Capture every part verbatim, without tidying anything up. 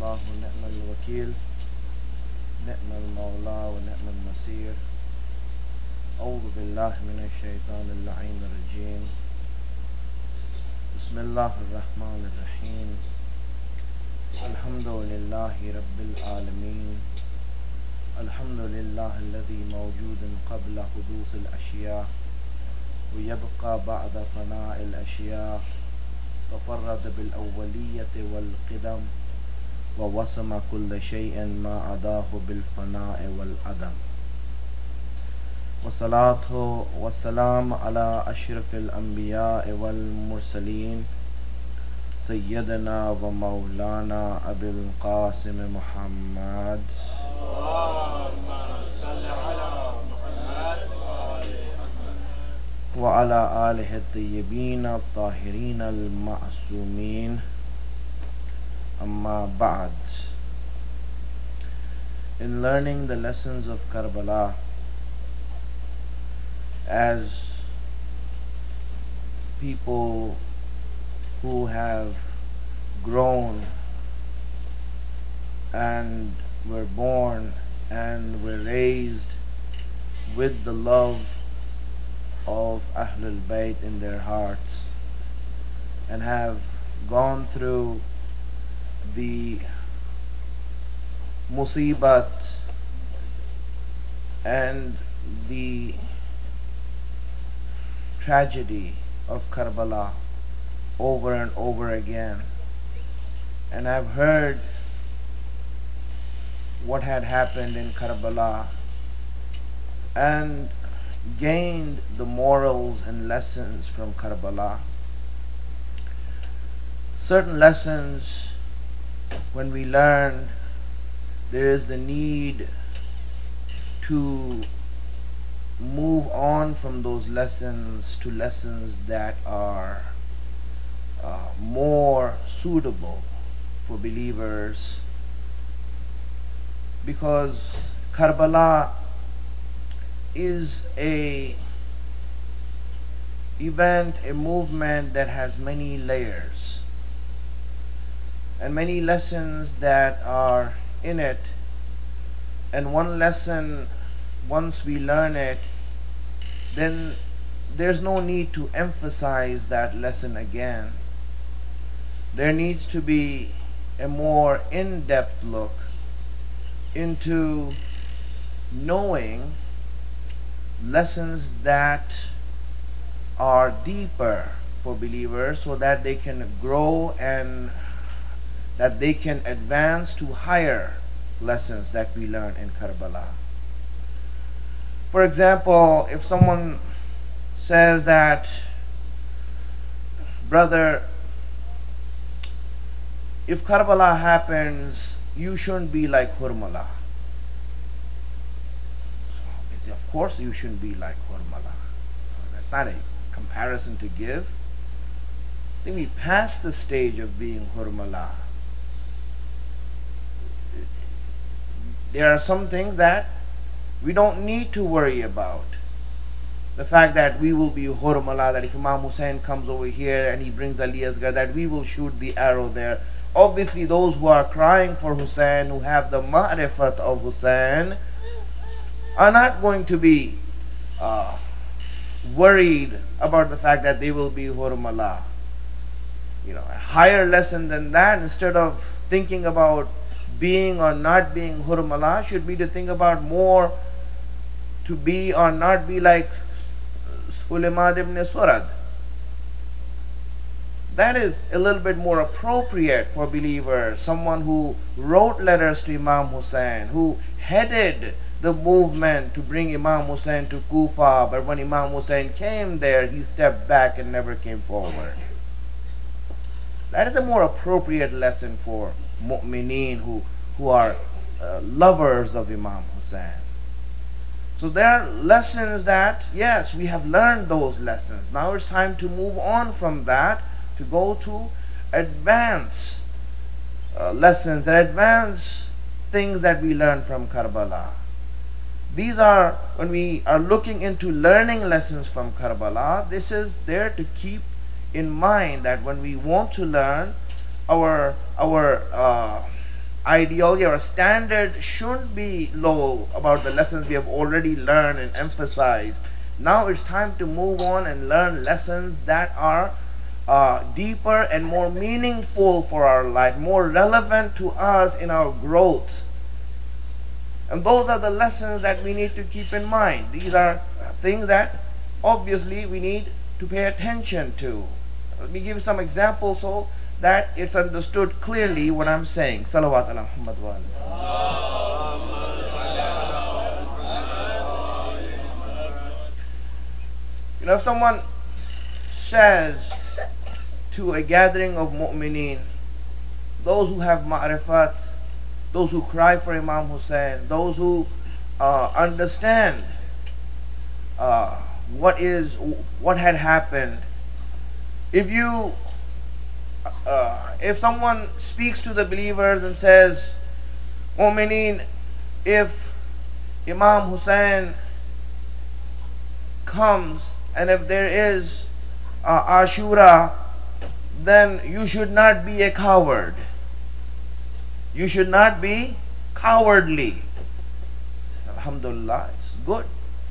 الله ونعم الوكيل نعم المولى ونعم النصير. أعوذ بالله من الشيطان اللعين الرجيم. بسم الله الرحمن الرحيم. الحمد لله رب العالمين. الحمد لله الذي موجود قبل حدوث الأشياء ويبقى بعد فناء الأشياء، تفرد بالأولية والقدم ووسم كل شيء ما عداه بالفناء والعدم. والصلاة والسلام على أشرف الأنبياء والمرسلين سيدنا ومولانا أبي القاسم محمد اللهم صل على محمد وعلى آله الطيبين الطاهرين المعصومين. أما بعد. In learning the lessons of Karbala, as people who have grown and were born and were raised with the love of Ahlul Bayt in their hearts and have gone through the musibat and the tragedy of Karbala over and over again, and I've heard what had happened in Karbala and gained the morals and lessons from Karbala. Certain lessons, when we learn, there is the need to move on from those lessons to lessons that are uh, more suitable for believers, because Karbala is a event, a movement that has many layers and many lessons that are in it. And one lesson, once we learn it, then there's no need to emphasize that lesson again. There needs to be a more in-depth look into knowing lessons that are deeper for believers, so that they can grow and that they can advance to higher lessons that we learn in Karbala. For example, if someone says that, brother, if Karbala happens, you shouldn't be like Hurmala. Of course you shouldn't be like Hurmala. That's not a comparison to give. I think we passed the stage of being Hurmala. There are some things that we don't need to worry about. The fact that we will be Hurmala, that if Imam Hussein comes over here and he brings Ali Asghar, that we will shoot the arrow there. Obviously those who are crying for Hussein, who have the ma'rifat of Hussein, are not going to be uh, worried about the fact that they will be Hurmala. You know, a higher lesson than that, instead of thinking about being or not being Hurmala, should be to think about more to be or not be like Sulaiman ibn Surad. That is a little bit more appropriate for believers. Someone who wrote letters to Imam Hussein, who headed the movement to bring Imam Hussein to Kufa, but when Imam Hussein came there, he stepped back and never came forward. That is a more appropriate lesson for mu'mineen who, who are uh, lovers of Imam Hussein. So there are lessons that, yes, we have learned those lessons. Now it's time to move on from that to go to advanced uh, lessons and advanced things that we learn from Karbala. These are, when we are looking into learning lessons from Karbala, this is there to keep in mind that when we want to learn our our uh, ideology, our standard shouldn't be low about the lessons we have already learned and emphasized. Now it's time to move on and learn lessons that are uh, deeper and more meaningful for our life, more relevant to us in our growth. And those are the lessons that we need to keep in mind. These are things that obviously we need to pay attention to. Let me give some examples so that it's understood clearly what I'm saying. Salawat ala Muhammad wa ali. You know, if someone says to a gathering of mu'mineen, those who have ma'rifat, those who cry for Imam Hussein, those who uh, understand uh, what is what had happened. If you, uh, if someone speaks to the believers and says, "Mu'mineen, if Imam Hussein comes and if there is uh, Ashura, then you should not be a coward. You should not be cowardly." Alhamdulillah, it's good.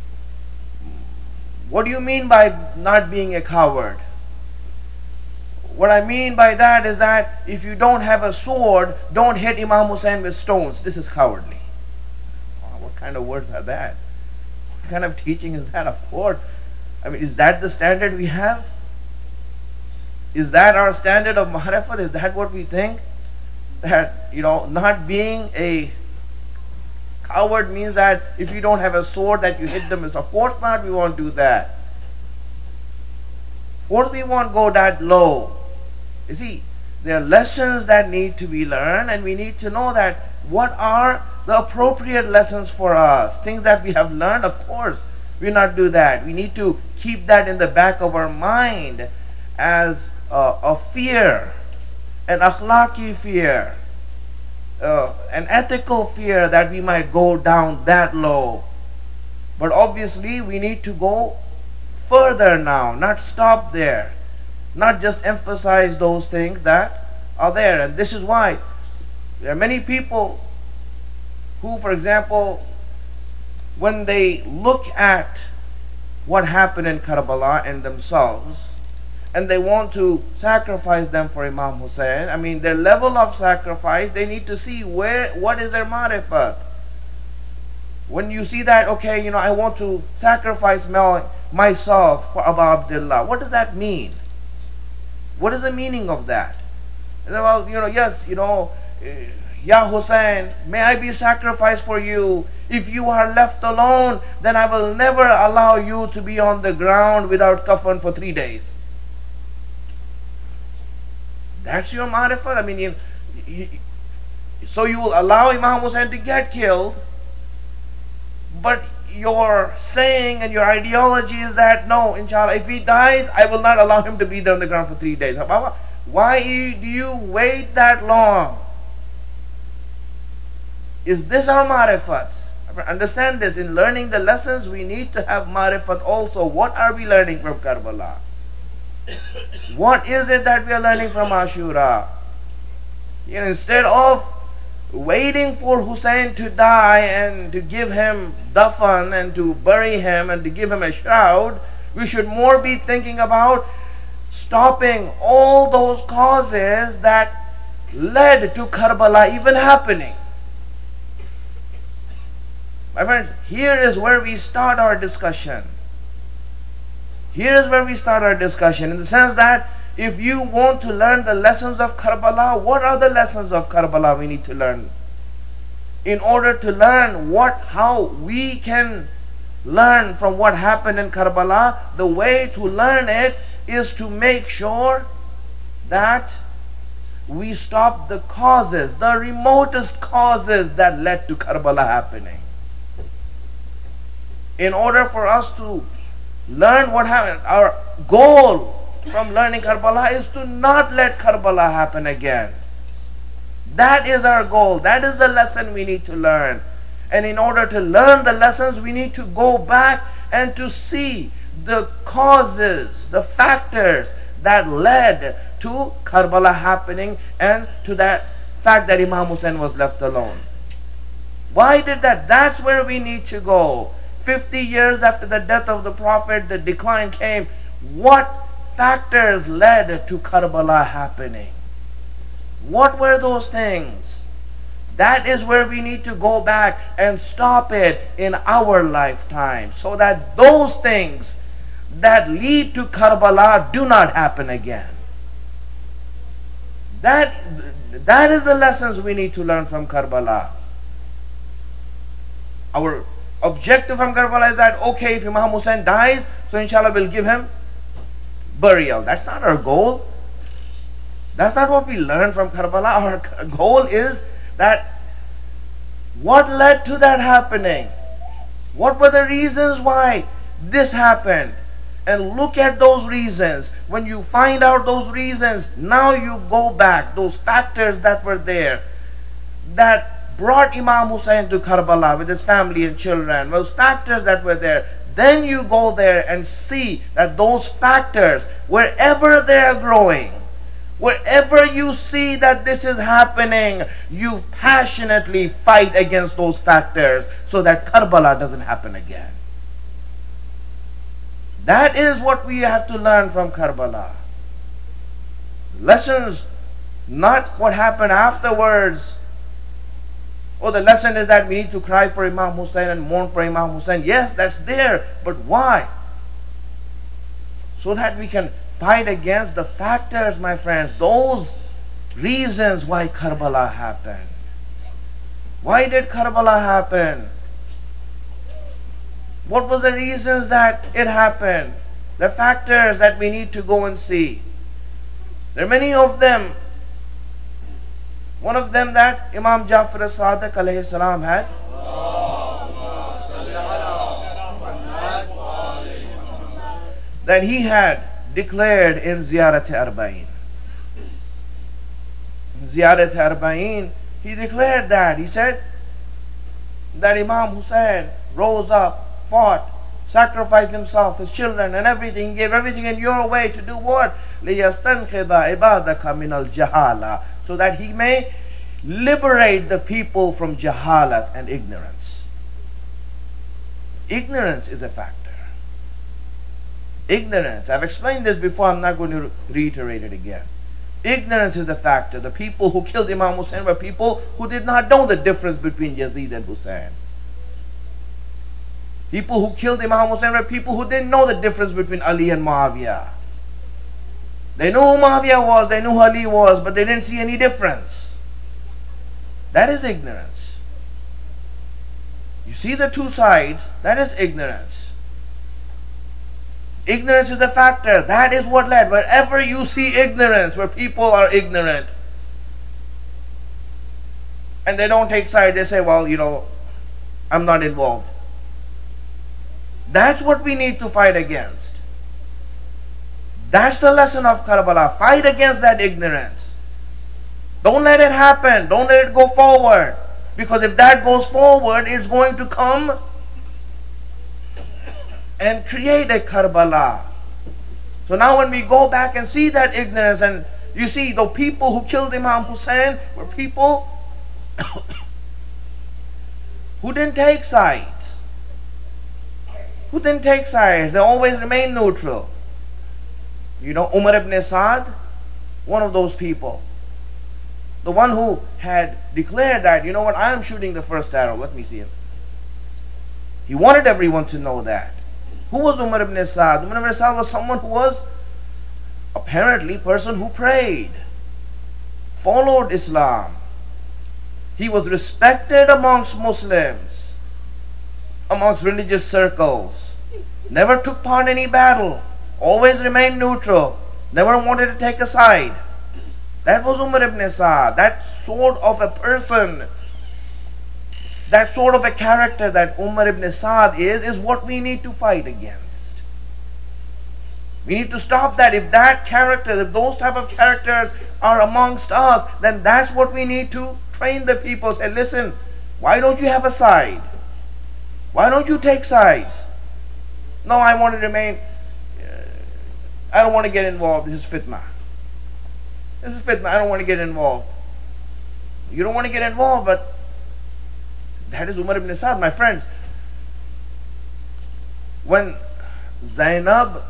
What do you mean by not being a coward? What I mean by that is that if you don't have a sword, don't hit Imam Hussein with stones. This is cowardly. Oh, what kind of words are that? What kind of teaching is that? Of course. I mean, is that the standard we have? Is that our standard of ma'rifat? Is that what we think? That, you know, not being a coward means that if you don't have a sword that you hit them with. Of course not, we won't do that. Of course we won't go that low. You see, there are lessons that need to be learned, and we need to know that what are the appropriate lessons for us. Things that we have learned, of course, we not do that. We need to keep that in the back of our mind as uh, a fear, an akhlaqi fear, uh, an ethical fear that we might go down that low. But obviously we need to go further now, not stop there, not just emphasize those things that are there. And this is why there are many people who, for example, when they look at what happened in Karbala and themselves, and they want to sacrifice them for Imam Hussein, I mean, their level of sacrifice, they need to see where, what is their ma'rifat. When you see that, okay, you know, I want to sacrifice my, myself for Abu Abdullah, what does that mean? What is the meaning of that? Well, you know, yes, you know, Ya Hussein, may I be sacrificed for you. If you are left alone, then I will never allow you to be on the ground without kafan for three days. That's your ma'rifat. I mean, you, you, so you will allow Imam Hussein to get killed, but your saying and your ideology is that, no, inshallah, if he dies, I will not allow him to be there on the ground for three days. Why do you wait that long? Is this our ma'rifat? Understand this. In learning the lessons, we need to have ma'rifat also. What are we learning from Karbala? What is it that we are learning from Ashura? You know, instead of waiting for Hussein to die and to give him dafan and to bury him and to give him a shroud, we should more be thinking about stopping all those causes that led to Karbala even happening. My friends, here is where we start our discussion. Here is where we start our discussion, in the sense that if you want to learn the lessons of Karbala, what are the lessons of Karbala we need to learn? In order to learn what, how we can learn from what happened in Karbala, the way to learn it is to make sure that we stop the causes, the remotest causes that led to Karbala happening. In order for us to learn what happened, our goal from learning Karbala is to not let Karbala happen again. That is our goal. That is the lesson we need to learn. And in order to learn the lessons, we need to go back and to see the causes, the factors that led to Karbala happening and to that fact that Imam Hussein was left alone. Why did that? That's where we need to go. Fifty years after the death of the Prophet, the decline came. What factors led to Karbala happening? What were those things? That is where we need to go back and stop it in our lifetime, so that those things that lead to Karbala do not happen again. That, that is the lessons we need to learn from Karbala. Our objective from Karbala is that, okay, if Imam Hussein dies, so inshallah we'll give him burial. That's not our goal. That's not what we learn from Karbala. Our goal is that what led to that happening? What were the reasons why this happened? And look at those reasons. When you find out those reasons, now you go back, those factors that were there, that brought Imam Hussein to Karbala with his family and children, those factors that were there, then you go there and see that those factors, wherever they are growing, wherever you see that this is happening, you passionately fight against those factors so that Karbala doesn't happen again. That is what we have to learn from Karbala. Lessons, not what happened afterwards. Oh, the lesson is that we need to cry for Imam Hussein and mourn for Imam Hussein. Yes, that's there, but why? So that we can fight against the factors, my friends, those reasons why Karbala happened. Why did Karbala happen? What was the reasons that it happened? The factors that we need to go and see. There are many of them. One of them that Imam Jafar as-Sadiq alayhi salam had. That he had declared in Ziyarat Arba'in. Ziyarat Arba'in, he declared that. He said that Imam Hussein rose up, fought, sacrificed himself, his children and everything, gave everything in your way to do what? لِيَسْتَنْخِضَ عِبَادَكَ مِنَ الْجَهَالَةِ, so that he may liberate the people from jahalat and ignorance. Ignorance is a factor. Ignorance, I've explained this before, I'm not going to reiterate it again. Ignorance is the factor. The people who killed Imam Hussein were people who did not know the difference between Yazid and Hussein. People who killed Imam Hussein were people who didn't know the difference between Ali and Muawiyah. They knew who Muawiyah was, they knew who Ali was, but they didn't see any difference. That is ignorance. You see the two sides, that is ignorance. Ignorance is a factor. That is what led. Wherever you see ignorance, where people are ignorant, and they don't take side, they say, well, you know, I'm not involved. That's what we need to fight against. That's the lesson of Karbala. Fight against that ignorance. Don't let it happen. Don't let it go forward. Because if that goes forward, it's going to come and create a Karbala. So now when we go back and see that ignorance, and you see the people who killed Imam Hussein were people who didn't take sides. Who didn't take sides. They always remained neutral. You know, Umar ibn Saad, one of those people. The one who had declared that, you know what, I am shooting the first arrow. Let me see him. He wanted everyone to know that. Who was Umar ibn Saad? Umar ibn Saad was someone who was apparently a person who prayed, followed Islam. He was respected amongst Muslims, amongst religious circles. Never took part in any battle. Always remained neutral. Never wanted to take a side. That was Umar ibn Saad. That sort of a person, that sort of a character that Umar ibn Saad is, is what we need to fight against. We need to stop that. If that character, if those type of characters are amongst us, then that's what we need to train the people. Say, listen, why don't you have a side? Why don't you take sides? No, I want to remain, uh, I don't want to get involved. This is fitna. This is fitna. I don't want to get involved. You don't want to get involved, but that is Umar ibn Saad, my friends. When Zainab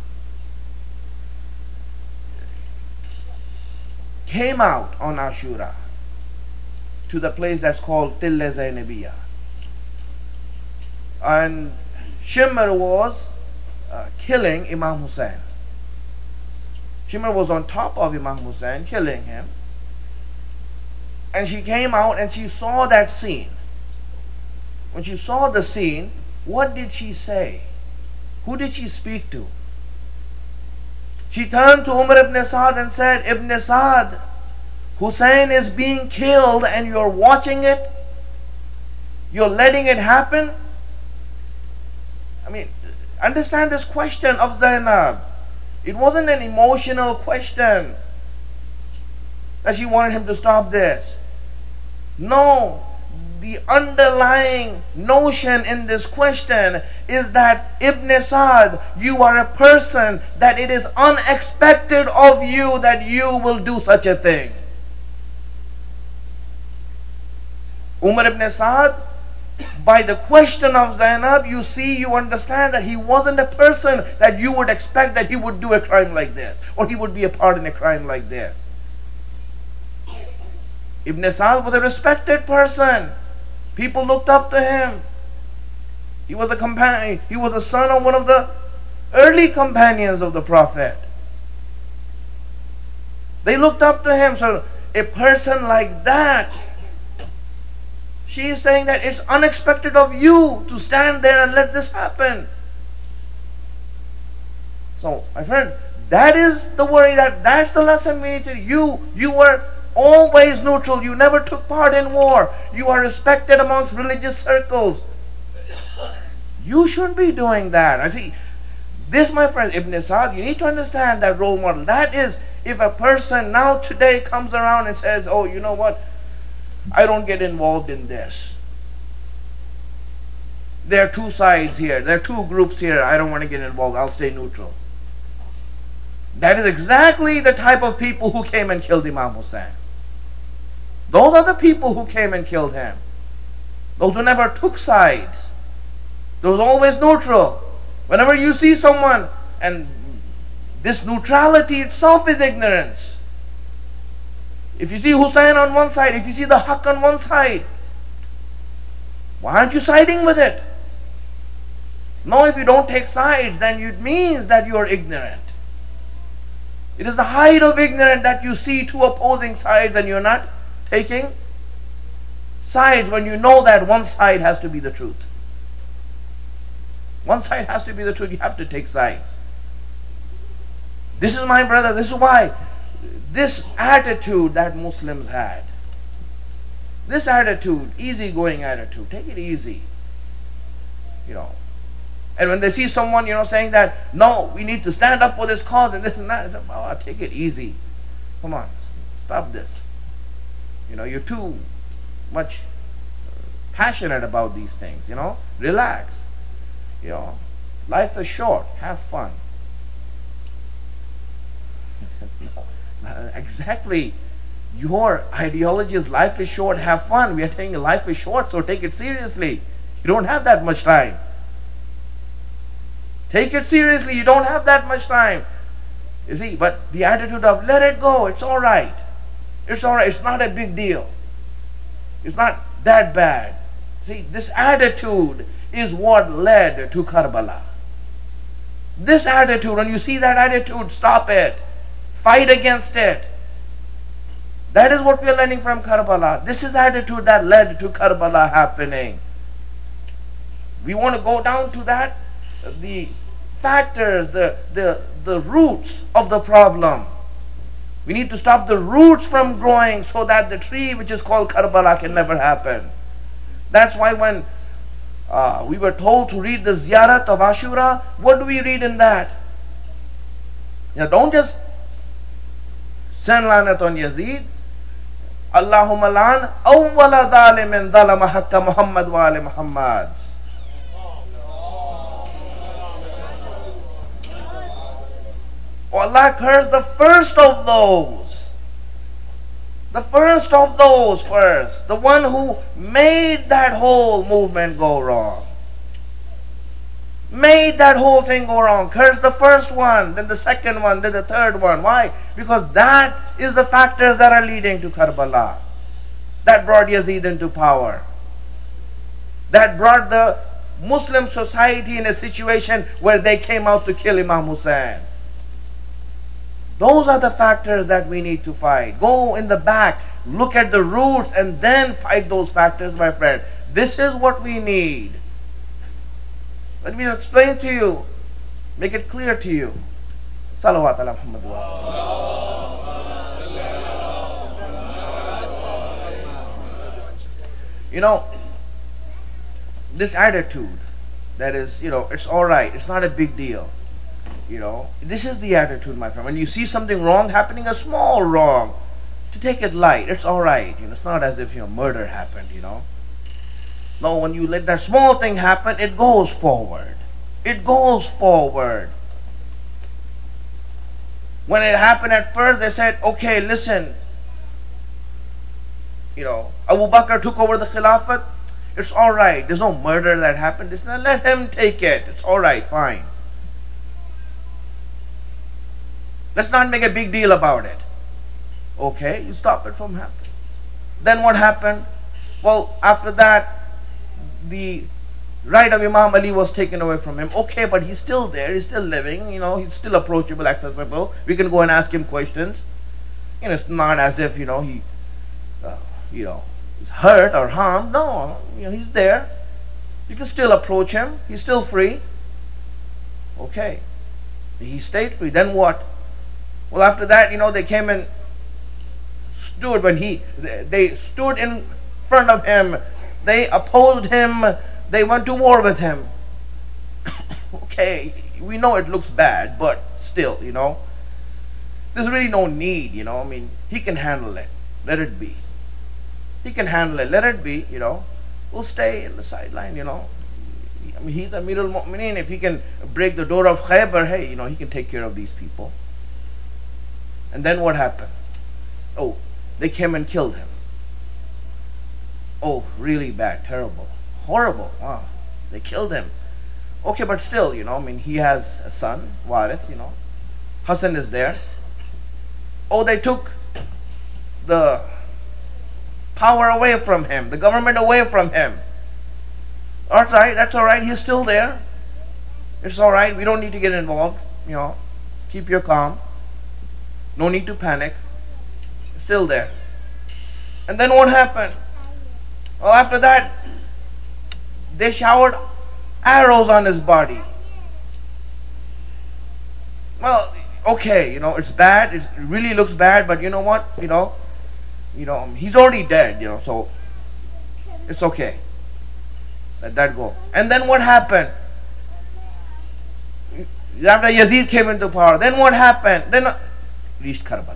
came out on Ashura to the place that's called Tilla Zainabiyya, and Shimr was uh, killing Imam Hussein. Shimr was on top of Imam Hussein, killing him. And she came out and she saw that scene. When she saw the scene, what did she say? Who did she speak to? She turned to Umar ibn Saad and said, Ibn Saad, Hussein is being killed and you're watching it? You're letting it happen? I mean, understand this question of Zainab. It wasn't an emotional question that she wanted him to stop this. No, the underlying notion in this question is that Ibn Saad, you are a person that it is unexpected of you that you will do such a thing. Umar ibn Saad, by the question of Zainab, you see, you understand that he wasn't a person that you would expect that he would do a crime like this, or he would be a part in a crime like this. Ibn Saad was a respected person. People looked up to him. He was a companion. He was the son of one of the early companions of the Prophet. They looked up to him. So a person like that, she is saying that it's unexpected of you to stand there and let this happen. So, my friend, that is the worry, that that's the lesson we need to. You, you were always neutral. You never took part in war. You are respected amongst religious circles. You shouldn't be doing that. I see, this, my friend, Ibn Saad, you need to understand that role model. That is, if a person now today comes around and says, oh, you know what, I don't get involved in this. There are two sides here. There are two groups here. I don't want to get involved. I'll stay neutral. That is exactly the type of people who came and killed Imam Hussein. Those are the people who came and killed him. Those who never took sides. Those always neutral. Whenever you see someone, and this neutrality itself is ignorance. If you see Hussein on one side, if you see the Haqq on one side, why aren't you siding with it? No, if you don't take sides, then it means that you are ignorant. It is the height of ignorance that you see two opposing sides and you're not taking sides when you know that one side has to be the truth. One side has to be the truth. You have to take sides. This is my brother. This is why this attitude that Muslims had, this attitude, easygoing attitude, take it easy. You know. And when they see someone, you know, saying that, no, we need to stand up for this cause and this and that, I say, oh, take it easy. Come on, stop this. You know, you're too much passionate about these things, you know. Relax. You know, life is short. Have fun. No, exactly. Your ideology is life is short, have fun. We are saying life is short, so take it seriously. You don't have that much time. Take it seriously. You don't have that much time. You see, but the attitude of let it go. It's all right. It's all right. It's not a big deal. It's not that bad. See, this attitude is what led to Karbala. This attitude, when you see that attitude, stop it. Fight against it. That is what we are learning from Karbala. This is attitude that led to Karbala happening. We want to go down to that, the factors, the, the, the roots of the problem. We need to stop the roots from growing so that the tree which is called Karbala can never happen. That's why when uh, we were told to read the Ziyarat of Ashura, what do we read in that? Now don't just send lanat on Yazid. Allahumma lan awwala dhalimin dhalama haqqa Muhammad wa ali Muhammad. Oh, Allah curse the first of those The first of those first, the one who made that whole movement go wrong. Made that whole thing go wrong. Cursed the first one, then the second one, then the third one. Why? Because that is the factors that are leading to Karbala. That brought Yazid into power. That brought the Muslim society in a situation where they came out to kill Imam Hussein. Those are the factors that we need to fight. Go in the back, look at the roots, and then fight those factors, my friend. This is what we need. Let me explain to you, make it clear to you. Salawat ala Muhammad wa You know, this attitude that is, you know, it's all right, it's not a big deal. You know, this is the attitude, my friend. When you see something wrong happening, a small wrong, to take it light, it's all right. You know, it's not as if, you know, murder happened, you know. No, when you let that small thing happen, it goes forward. It goes forward. When it happened at first, they said, okay, listen, you know, Abu Bakr took over the Khilafat. It's all right. There's no murder that happened. They said, let him take it. It's all right, fine. Let's not make a big deal about it. Okay, you stop it from happening. Then what happened? Well, after that, the right of Imam Ali was taken away from him. Okay, but he's still there. He's still living. You know, he's still approachable, accessible. We can go and ask him questions. You know, it's not as if, you know, he, uh, you know, is hurt or harmed. No, you know, he's there. You can still approach him. He's still free. Okay. He stayed free. Then what? Well, after that, you know, they came and stood when he, they stood in front of him. They opposed him. They went to war with him. Okay, we know it looks bad, but still, you know, there's really no need, you know. I mean, he can handle it. Let it be. He can handle it. Let it be, you know. We'll stay in the sideline, you know. I mean, he's Amirul Mu'mineen. If he can break the door of Khaybar, hey, you know, he can take care of these people. And then what happened? Oh, they came and killed him. Oh, really bad, terrible, horrible. Wow, they killed him. Okay, but still, you know, I mean, he has a son, Waris, you know. Hassan is there. Oh, they took the power away from him, the government away from him. That's all right, that's all right, he's still there. It's all right, we don't need to get involved, you know. Keep your calm. No need to panic. Still there. And then what happened? Well, after that, they showered arrows on his body. Well, okay, you know, it's bad. It really looks bad, but you know what? You know, you know, he's already dead, you know, so it's okay. Let that go. And then what happened? After Yazid came into power, then what happened? Then reached Karbala.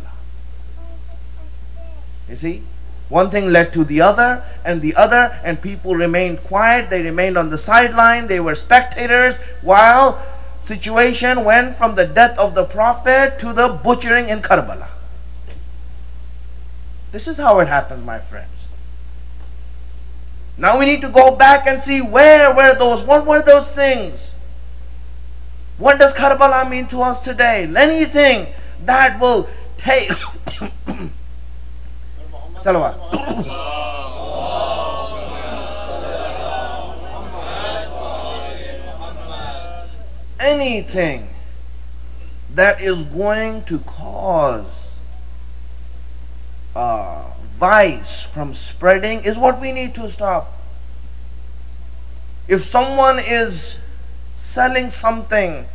You see? One thing led to the other, and the other, and people remained quiet. They remained on the sideline. They were spectators, while situation went from the death of the Prophet to the butchering in Karbala. This is how it happens, my friends. Now we need to go back and see where were those, what were those things? What does Karbala mean to us today? Anything that will take Salawat. Anything that is going to cause uh, vice from spreading is what we need to stop. If someone is selling something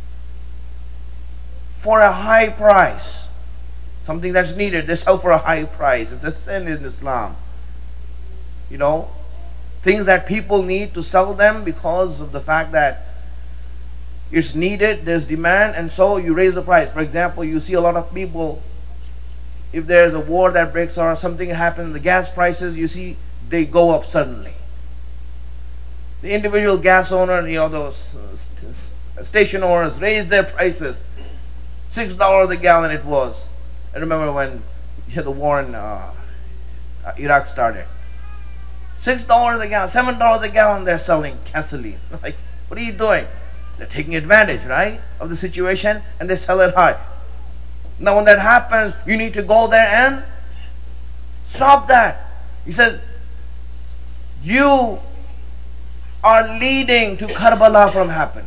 for a high price, something that's needed, they sell for a high price. It's a sin in Islam. You know, things that people need to sell them because of the fact that it's needed, there's demand, and so you raise the price. For example, you see a lot of people, if there's a war that breaks out or something happens, the gas prices, you see, they go up suddenly. The individual gas owner, you know, those uh, station owners raise their prices. Six dollars a gallon it was. I remember when yeah, the war in uh, uh, Iraq started. Six dollars a gallon, seven dollars a gallon. They're selling gasoline. Like, what are you doing? They're taking advantage, right, of the situation, and they sell it high. Now, when that happens, you need to go there and stop that. He said, you are leading to Karbala from happening.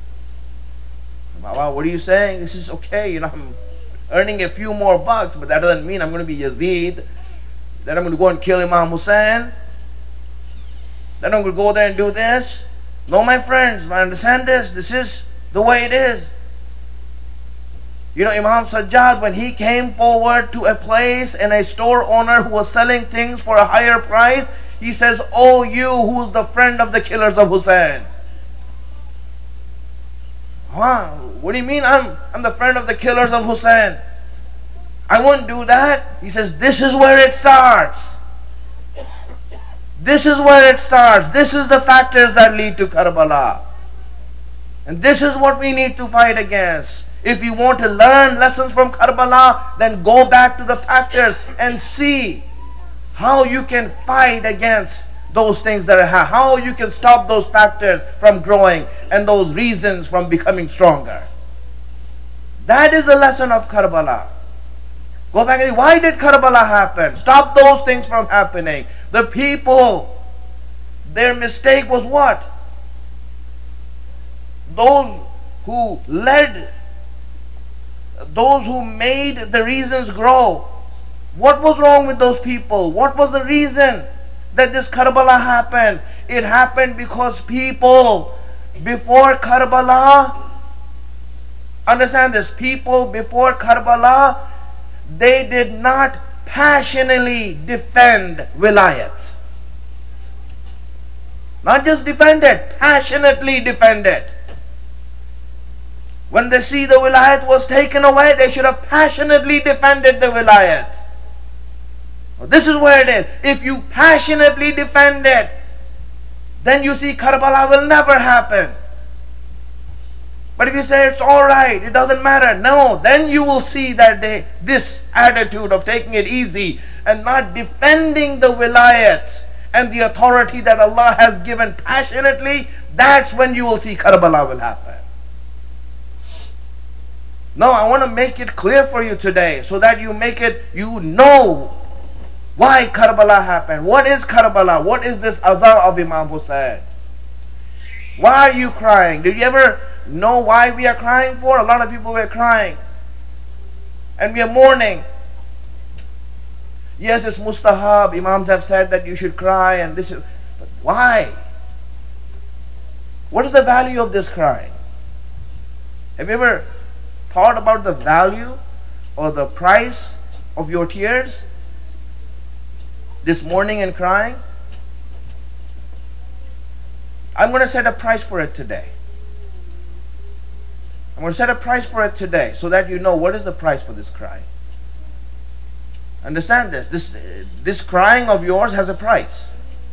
Baba, what are you saying? This is okay. You know, I'm earning a few more bucks, but that doesn't mean I'm going to be Yazid. Then I'm going to go and kill Imam Hussein. Then I'm going to go there and do this. No, my friends, I understand this. This is the way it is. You know, Imam Sajjad, when he came forward to a place and a store owner who was selling things for a higher price, he says, "Oh, you who's the friend of the killers of Hussein." Huh? What do you mean I'm, I'm the friend of the killers of Hussein? I wouldn't do that. He says, this is where it starts. This is where it starts. This is the factors that lead to Karbala. And this is what we need to fight against. If you want to learn lessons from Karbala, then go back to the factors and see how you can fight against those things that are happening, how you can stop those factors from growing and those reasons from becoming stronger. That is the lesson of Karbala. Go back and say, why did Karbala happen? Stop those things from happening. The people, their mistake was what? Those who led, those who made the reasons grow. What was wrong with those people? What was the reason that this Karbala happened? It happened because people before Karbala, understand this, people before Karbala, they did not passionately defend wilayats. Not just defend it, passionately defend it. When they see the wilayat was taken away, they should have passionately defended the wilayat. This is where it is. If you passionately defend it, then you see Karbala will never happen. But if you say it's alright, it doesn't matter, no, then you will see that they, this attitude of taking it easy and not defending the wilayat and the authority that Allah has given passionately, that's when you will see Karbala will happen. No, I want to make it clear for you today so that you make it, you know why Karbala happened. What is Karbala? What is this azar of Imam Hussein? Why are you crying? Did you ever know why we are crying for? A lot of people were crying. And we are mourning. Yes, it's mustahab. Imams have said that you should cry and this is, but why? What is the value of this crying? Have you ever thought about the value or the price of your tears? This mourning and crying? I'm going to set a price for it today. I'm going to set a price for it today so that you know what is the price for this cry. Understand this. This, this crying of yours has a price.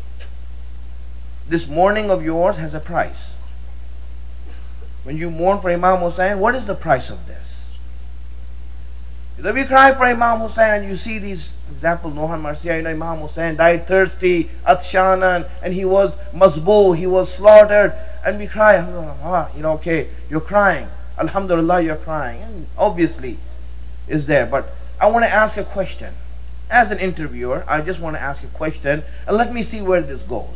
This mourning of yours has a price. When you mourn for Imam Hussein, what is the price of this? If you cry for Imam Hussein and you see these, for example, Nohan Marcia, you know, Imam Hussein died thirsty, atshanan, and he was mazboo, he was slaughtered, and we cry, you know, okay, you're crying. Alhamdulillah, you're crying. And obviously, is there. But I want to ask a question. As an interviewer, I just want to ask a question, and let me see where this goes.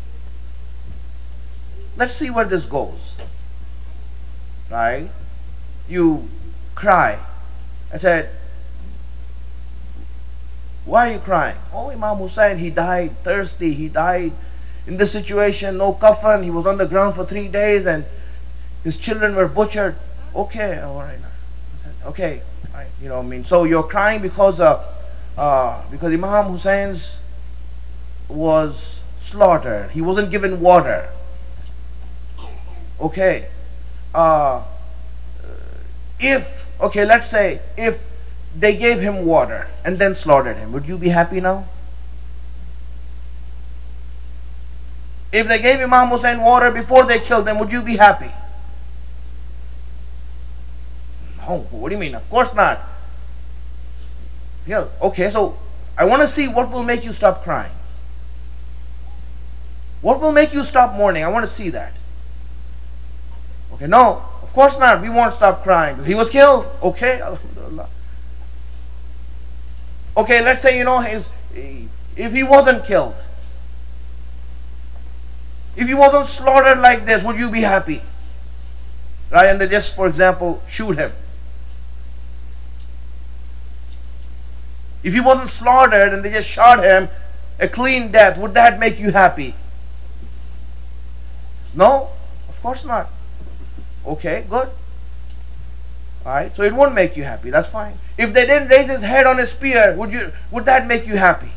Let's see where this goes. Right? You cry. I said, why are you crying? Oh, Imam Hussein, he died thirsty. He died in this situation, no kafan. He was on the ground for three days and his children were butchered. Okay, all right. I said, okay, right. You know what I mean? So you're crying because uh, uh, because Imam Hussein's was slaughtered. He wasn't given water. Okay. Uh, if, okay, let's say, if they gave him water and then slaughtered him, would you be happy now? If they gave Imam Hussein water before they killed him, would you be happy? No, what do you mean? Of course not. Yeah, okay, so I want to see what will make you stop crying. What will make you stop mourning? I want to see that. Okay, no, of course not. We won't stop crying. He was killed. Okay, alhamdulillah. Okay, let's say, you know, his, if he wasn't killed, if he wasn't slaughtered like this, would you be happy? Right? And they just, for example, shoot him. If he wasn't slaughtered and they just shot him, a clean death, would that make you happy? No, of course not. Okay, good. Alright, so it won't make you happy, that's fine. If they didn't raise his head on a spear, would you would that make you happy?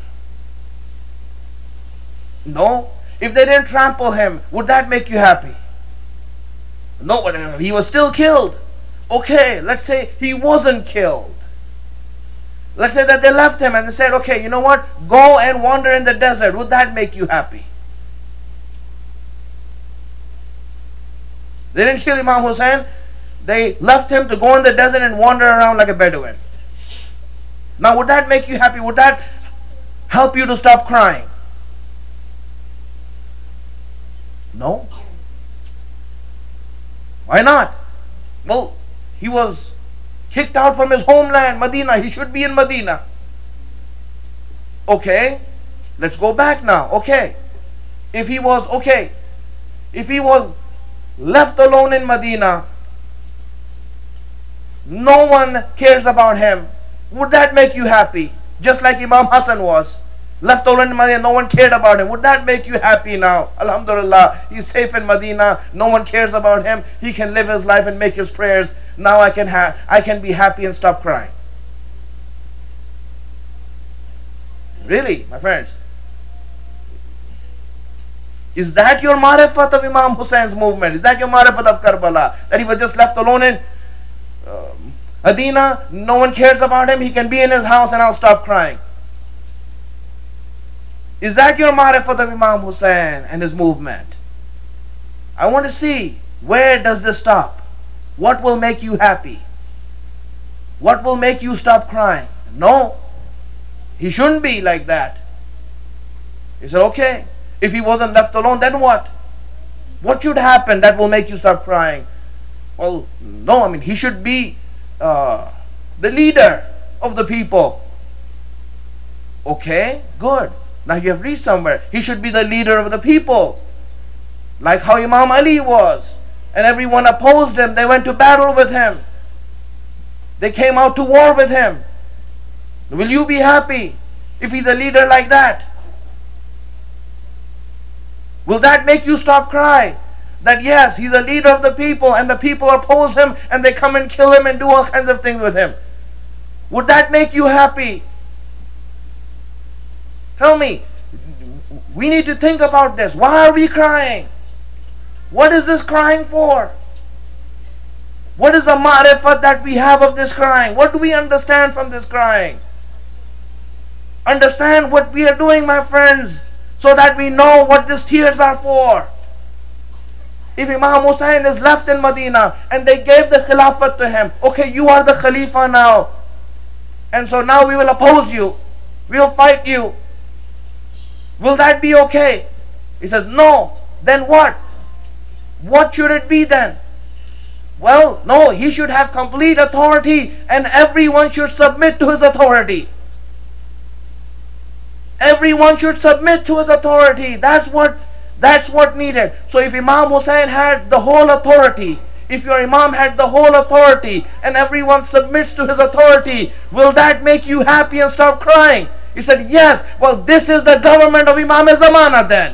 No. If they didn't trample him, would that make you happy? No, but he was still killed. Okay, let's say he wasn't killed. Let's say that they left him and they said, okay, you know what? Go and wander in the desert. Would that make you happy? They didn't kill Imam Hussein. They left him to go in the desert and wander around like a Bedouin. Now, would that make you happy? Would that help you to stop crying? No. Why not? Well, he was kicked out from his homeland, Medina. He should be in Medina. Okay, let's go back now. Okay, if he was, okay, if he was left alone in Medina, no one cares about him, would that make you happy? Just like Imam Hassan was left alone in Medina, no one cared about him. Would that make you happy now? Alhamdulillah, he's safe in Medina. No one cares about him. He can live his life and make his prayers. Now I can have, I can be happy and stop crying. Really, my friends? Is that your marifat of Imam Hussein's movement? Is that your marifat of Karbala? That he was just left alone in uh, Medina? No one cares about him. He can be in his house and I'll stop crying. Is that your marifat of Imam Hussein and his movement? I want to see, where does this stop? What will make you happy? What will make you stop crying? No, he shouldn't be like that. He said, okay, if he wasn't left alone, then what? What should happen that will make you stop crying? Well, no, I mean, he should be uh, the leader of the people. Okay, good. Now you have reached somewhere. He should be the leader of the people. Like how Imam Ali was. And everyone opposed him. They went to battle with him. They came out to war with him. Will you be happy if he's a leader like that? Will that make you stop crying? That yes, he's a leader of the people and the people oppose him and they come and kill him and do all kinds of things with him. Would that make you happy? Tell me. We need to think about this. Why are we crying? What is this crying for? What is the ma'rifat that we have of this crying? What do we understand from this crying? Understand what we are doing, my friends, so that we know what these tears are for. If Imam Hussein is left in Medina and they gave the khilafat to him, okay, you are the Khalifa now, and so now we will oppose you, we will fight you. Will that be okay? He says, no. Then what? What should it be then? Well, no, he should have complete authority and everyone should submit to his authority. Everyone should submit to his authority. That's what that's what needed. So if Imam Hussein had the whole authority, if your Imam had the whole authority and everyone submits to his authority, will that make you happy and stop crying? He said, yes. Well, this is the government of Imam Zamana then.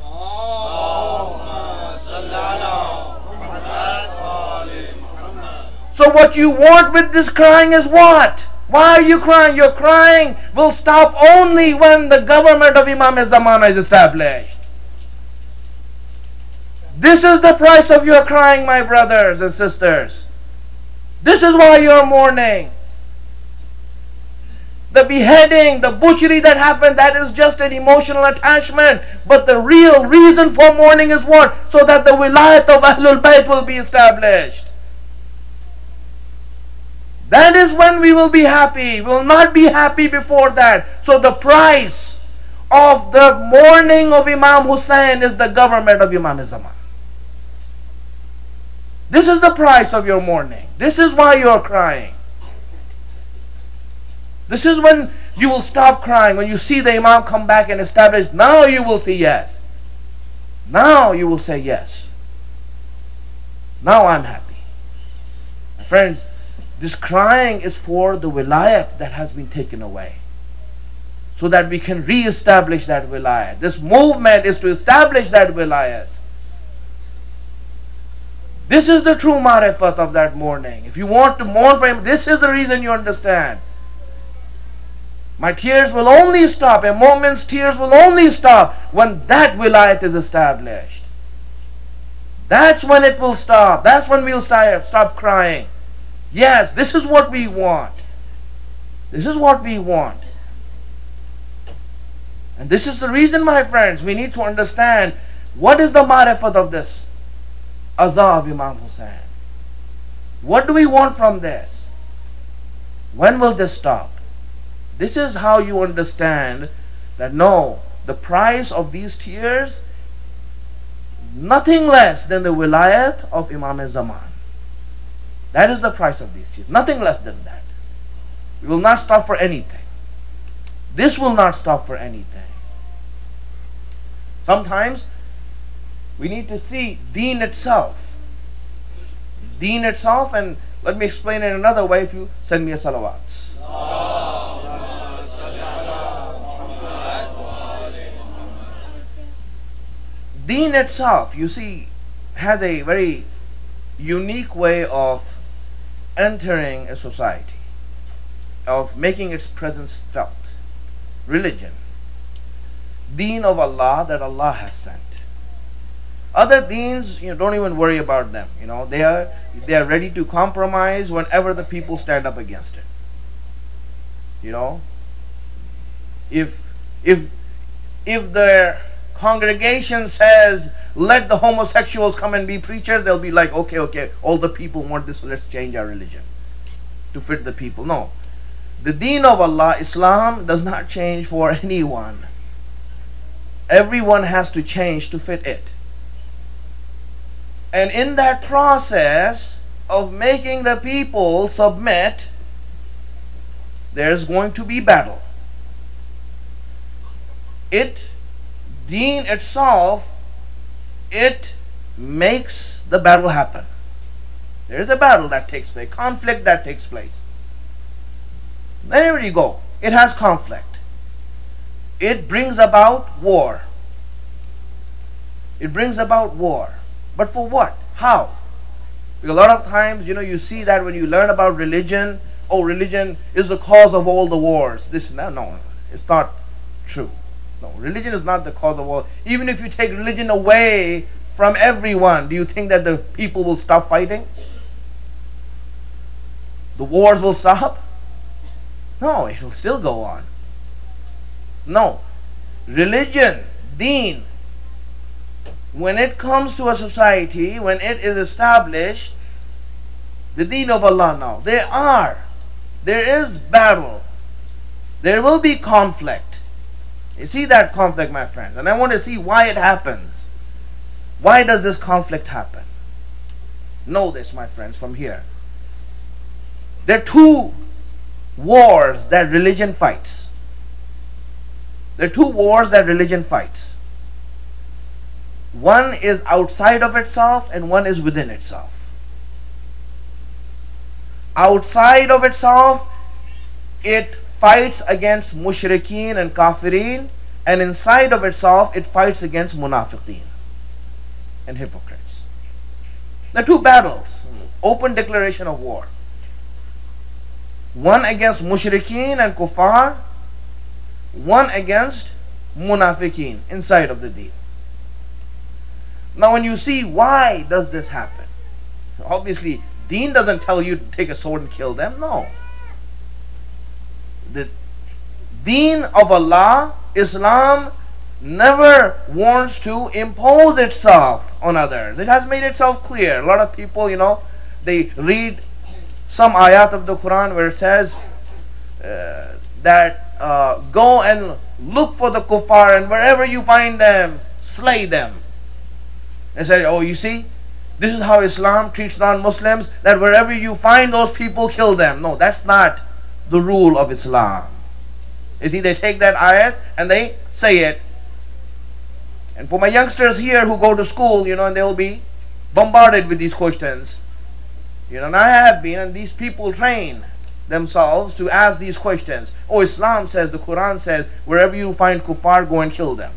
So what you want with this crying is what? Why are you crying? Your crying will stop only when the government of Imam Zamana is established. This is the price of your crying, my brothers and sisters. This is why you are mourning. The beheading, the butchery that happened, that is just an emotional attachment. But the real reason for mourning is what? So that the wilayat of Ahlul Bayt will be established. That is when we will be happy. We will not be happy before that. So the price of the mourning of Imam Hussein is the government of Imam Zaman. This is the price of your mourning. This is why you are crying. This is when you will stop crying. When you see the Imam come back and establish, now you will say yes. Now you will say yes. Now I'm happy. My friends, this crying is for the wilayat that has been taken away, so that we can re-establish that wilayat. This movement is to establish that wilayat. This is the true marifat of that mourning. If you want to mourn for him, this is the reason you understand. My tears will only stop, a moment's tears will only stop when that wilayat is established. That's when it will stop. That's when we'll start, stop crying. Yes, this is what we want. This is what we want. And this is the reason, my friends, we need to understand what is the marifat of this Aza of Imam Hussein. What do we want from this? When will this stop? This is how you understand that no, the price of these tears, nothing less than the wilayat of Imam Zaman. That is the price of these tears, nothing less than that. We will not stop for anything. This will not stop for anything. Sometimes we need to see deen itself. Deen itself, and let me explain it another way if you send me a salawat. Deen itself, you see, has a very unique way of entering a society, of making its presence felt. Religion, deen of Allah that Allah has sent. Other deens, you know, don't even worry about them. You know, they are they are ready to compromise whenever the people stand up against it. You know, if if if their congregation says let the homosexuals come and be preachers, they'll be like, okay, okay, all the people want this, so let's change our religion to fit the people. No, the deen of Allah, Islam, does not change for anyone. Everyone has to change to fit it. And in that process of making the people submit, there's going to be battle. It, deen itself, it makes the battle happen. There is a battle that takes place, conflict that takes place. Wherever you go, it has conflict. It brings about war. It brings about war. But for what? How? Because a lot of times, you know, you see that when you learn about religion, oh, religion is the cause of all the wars. This, no, no, it's not true. No, religion is not the cause of war. Even if you take religion away from everyone, do you think that the people will stop fighting? The wars will stop? No, it will still go on. No. Religion, deen, when it comes to a society, when it is established, the deen of Allah now, there are, there is battle. There will be conflict. You see that conflict, my friends, and I want to see why it happens. Why does this conflict happen? Know this, my friends, from here. There are two wars that religion fights. There are two wars that religion fights. One is outside of itself and one is within itself. Outside of itself, it fights against mushrikeen and kafirin, and inside of itself, it fights against munafiqeen and hypocrites. The two battles, open declaration of war. One against mushrikeen and kuffar, one against munafiqeen inside of the deen. Now when you see why does this happen, obviously deen doesn't tell you to take a sword and kill them. No. The deen of Allah, Islam, never wants to impose itself on others. It has made itself clear. A lot of people, you know, they read some ayat of the Quran where it says uh, that uh, go and look for the kuffar, and wherever you find them, slay them. They said, oh, you see, this is how Islam treats non-Muslims, that wherever you find those people, kill them. No, that's not the rule of Islam. You see, they take that ayat and they say it. And for my youngsters here who go to school, you know, and they will be bombarded with these questions. You know, and I have been, and these people train themselves to ask these questions. Oh, Islam says, the Quran says, wherever you find kuffar, go and kill them.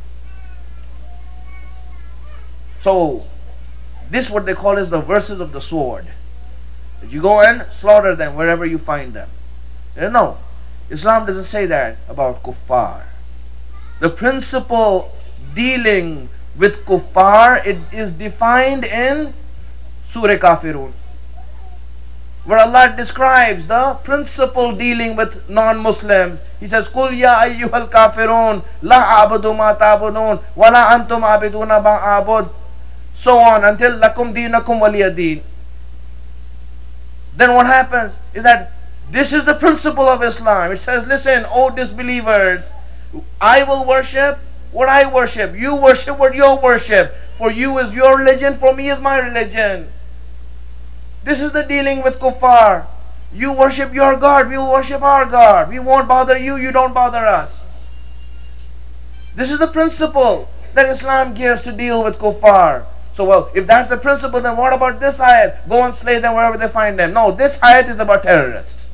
So, this what they call is the verses of the sword. That you go and slaughter them wherever you find them. No, Islam doesn't say that about kuffar. The principle dealing with kuffar, it is defined in Surah Kafirun, where Allah describes the principle dealing with non-Muslims. He says, "Qul ya ayyuhal kafirun, la a'budu ma ta'budun, wa la antum a'biduna ma a'bud." So on until lakum dinakum waliyadin. Then what happens is that this is the principle of Islam. It says, listen, O disbelievers, I will worship what I worship. You worship what you worship. For you is your religion, for me is my religion. This is the dealing with kuffar. You worship your God, we will worship our God. We won't bother you, you don't bother us. This is the principle that Islam gives to deal with kuffar. So, well, if that's the principle, then what about this ayat? Go and slay them wherever they find them. No, this ayat is about terrorists.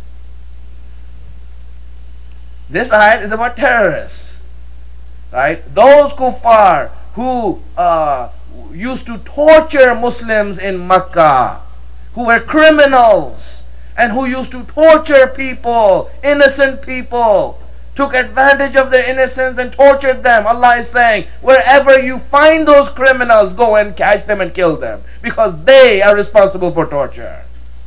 This ayat is about terrorists. Right? Those kuffar who uh, used to torture Muslims in Makkah, who were criminals, and who used to torture people, innocent people, took advantage of their innocence and tortured them. Allah is saying, wherever you find those criminals, go and catch them and kill them, because they are responsible for torture.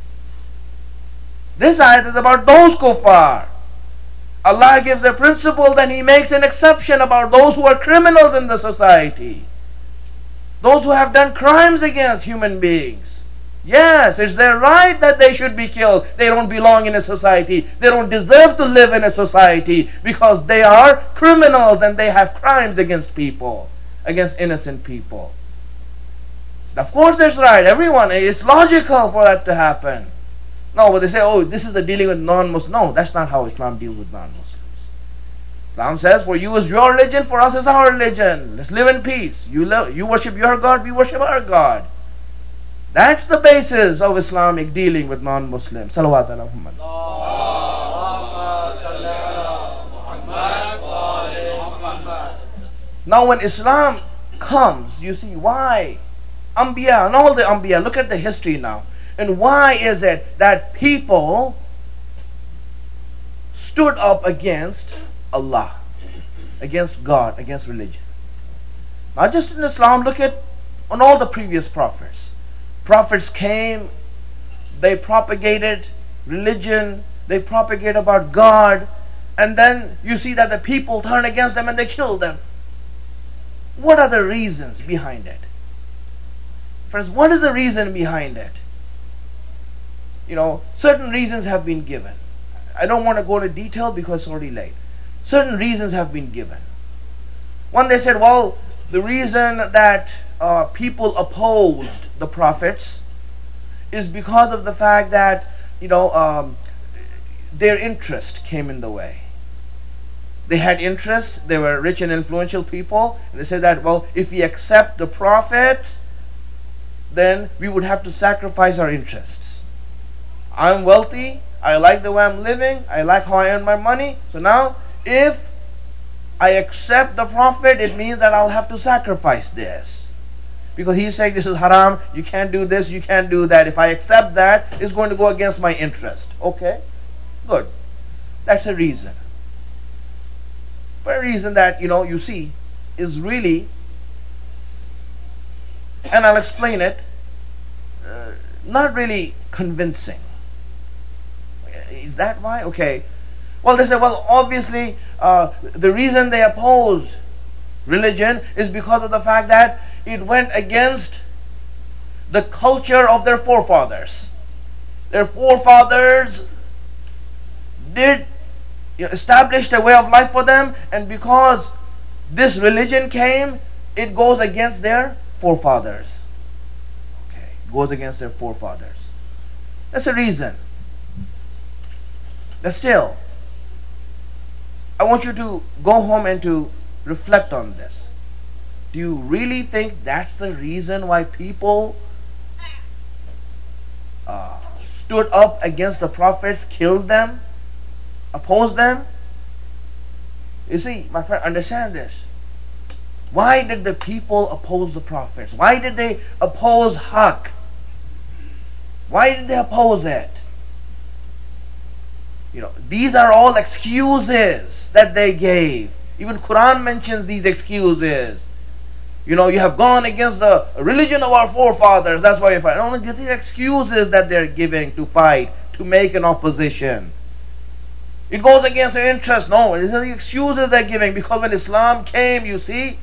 This ayat is about those kuffar. Allah gives a principle, then He makes an exception about those who are criminals in the society, those who have done crimes against human beings. Yes, it's their right that they should be killed. They don't belong in a society. They don't deserve to live in a society because they are criminals and they have crimes against people, against innocent people. Of course that's right. Everyone, it's logical for that to happen. No, but they say, oh, this is the dealing with non-Muslims. No, that's not how Islam deals with non-Muslims. Islam says, for you is your religion, for us is our religion. Let's live in peace. You, live, you worship your God, we worship our God. That's the basis of Islamic dealing with non-Muslims. Salawat ala Muhammad. Now when Islam comes, you see why Anbiya and all the Anbiya, look at the history now. And why is it that people stood up against Allah, against God, against religion? Not just in Islam, look at on all the previous prophets. Prophets came, they propagated religion, they propagated about God, and then you see that the people turn against them and they kill them. What are the reasons behind it? Friends, what is the reason behind it? You know, certain reasons have been given. I don't want to go into detail because it's already late. Certain reasons have been given. One, they said, well, the reason that uh, people opposed the prophets is because of the fact that, you know, um, their interest came in the way. They had interest, they were rich and influential people, and they said that, well, if we accept the prophets, then we would have to sacrifice our interests. I'm wealthy, I like the way I'm living, I like how I earn my money, so now if I accept the prophet, it means that I'll have to sacrifice this. Because he's saying this is haram, you can't do this, you can't do that. If I accept that, it's going to go against my interest. Okay, good. That's a reason. But a reason that, you know, you see, is really, and I'll explain it, uh, not really convincing. Is that why? Okay. Well, they say, well, obviously, uh, the reason they opposed religion is because of the fact that it went against the culture of their forefathers. Their forefathers did you know, establish a way of life for them, and because this religion came, it goes against their forefathers. Okay, goes against their forefathers. That's the reason. But still, I want you to go home and to reflect on this. Do you really think that's the reason why people uh, stood up against the prophets, killed them, opposed them? You see, my friend, understand this. Why did the people oppose the prophets? Why did they oppose Haqq? Why did they oppose it? You know, these are all excuses that they gave. Even Quran mentions these excuses. You know, you have gone against the religion of our forefathers. That's why you fight. Only these excuses that they're giving to fight, to make an opposition. It goes against their interest. No, these are the excuses they're giving. Because when Islam came, you see,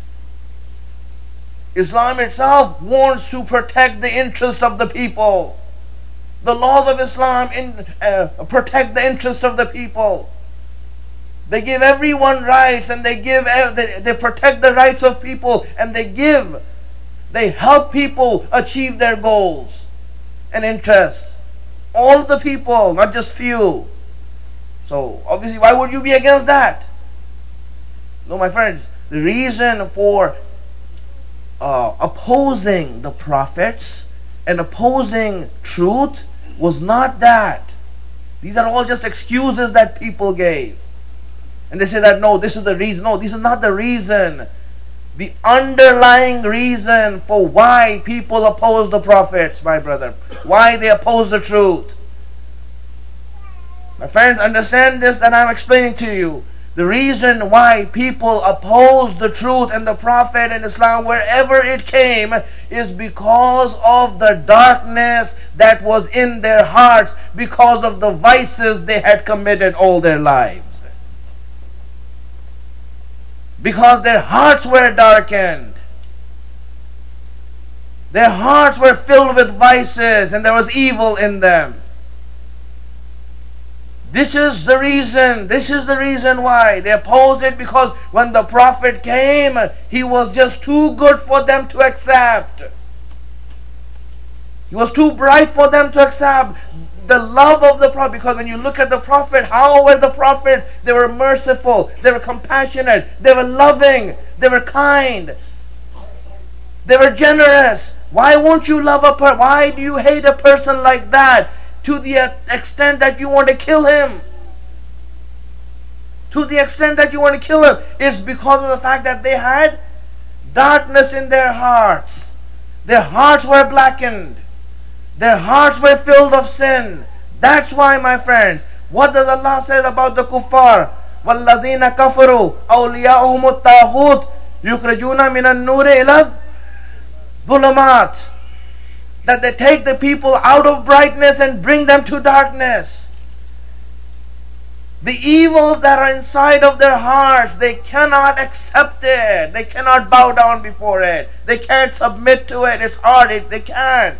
Islam itself wants to protect the interest of the people. The laws of Islam in, uh, protect the interest of the people. They give everyone rights, and they give they, they protect the rights of people, and they give, they help people achieve their goals and interests. All the people, not just few. So obviously, why would you be against that? No, my friends, the reason for uh, opposing the prophets and opposing truth was not that. These are all just excuses that people gave. And they say that, no, this is the reason. No, this is not the reason. The underlying reason for why people oppose the prophets, my brother, why they oppose the truth. My friends, understand this that I'm explaining to you. The reason why people oppose the truth and the prophet and Islam wherever it came is because of the darkness that was in their hearts, because of the vices they had committed all their lives. Because their hearts were darkened. Their hearts were filled with vices and there was evil in them. This is the reason, this is the reason why they opposed it, because when the prophet came, he was just too good for them to accept. He was too bright for them to accept. The love of the prophet, because when you look at the prophet, how were the prophets? They were merciful, they were compassionate, they were loving, they were kind, they were generous. Why won't you love a person? Why do you hate a person like that? To the extent that you want to kill him. To the extent that you want to kill him. It's because of the fact that they had darkness in their hearts. Their hearts were blackened. Their hearts were filled of sin. That's why, my friends, what does Allah say about the kuffar? وَالَّذِينَ كَفَرُوا أَوْلِيَاؤُهُمُ الطَّاغُوتُ يُخْرِجُونَ مِنَ النُّورِ إِلَى الظُّلُمَاتِ. That they take the people out of brightness and bring them to darkness. The evils that are inside of their hearts, they cannot accept it. They cannot bow down before it. They can't submit to it. It's hard. It, they can't.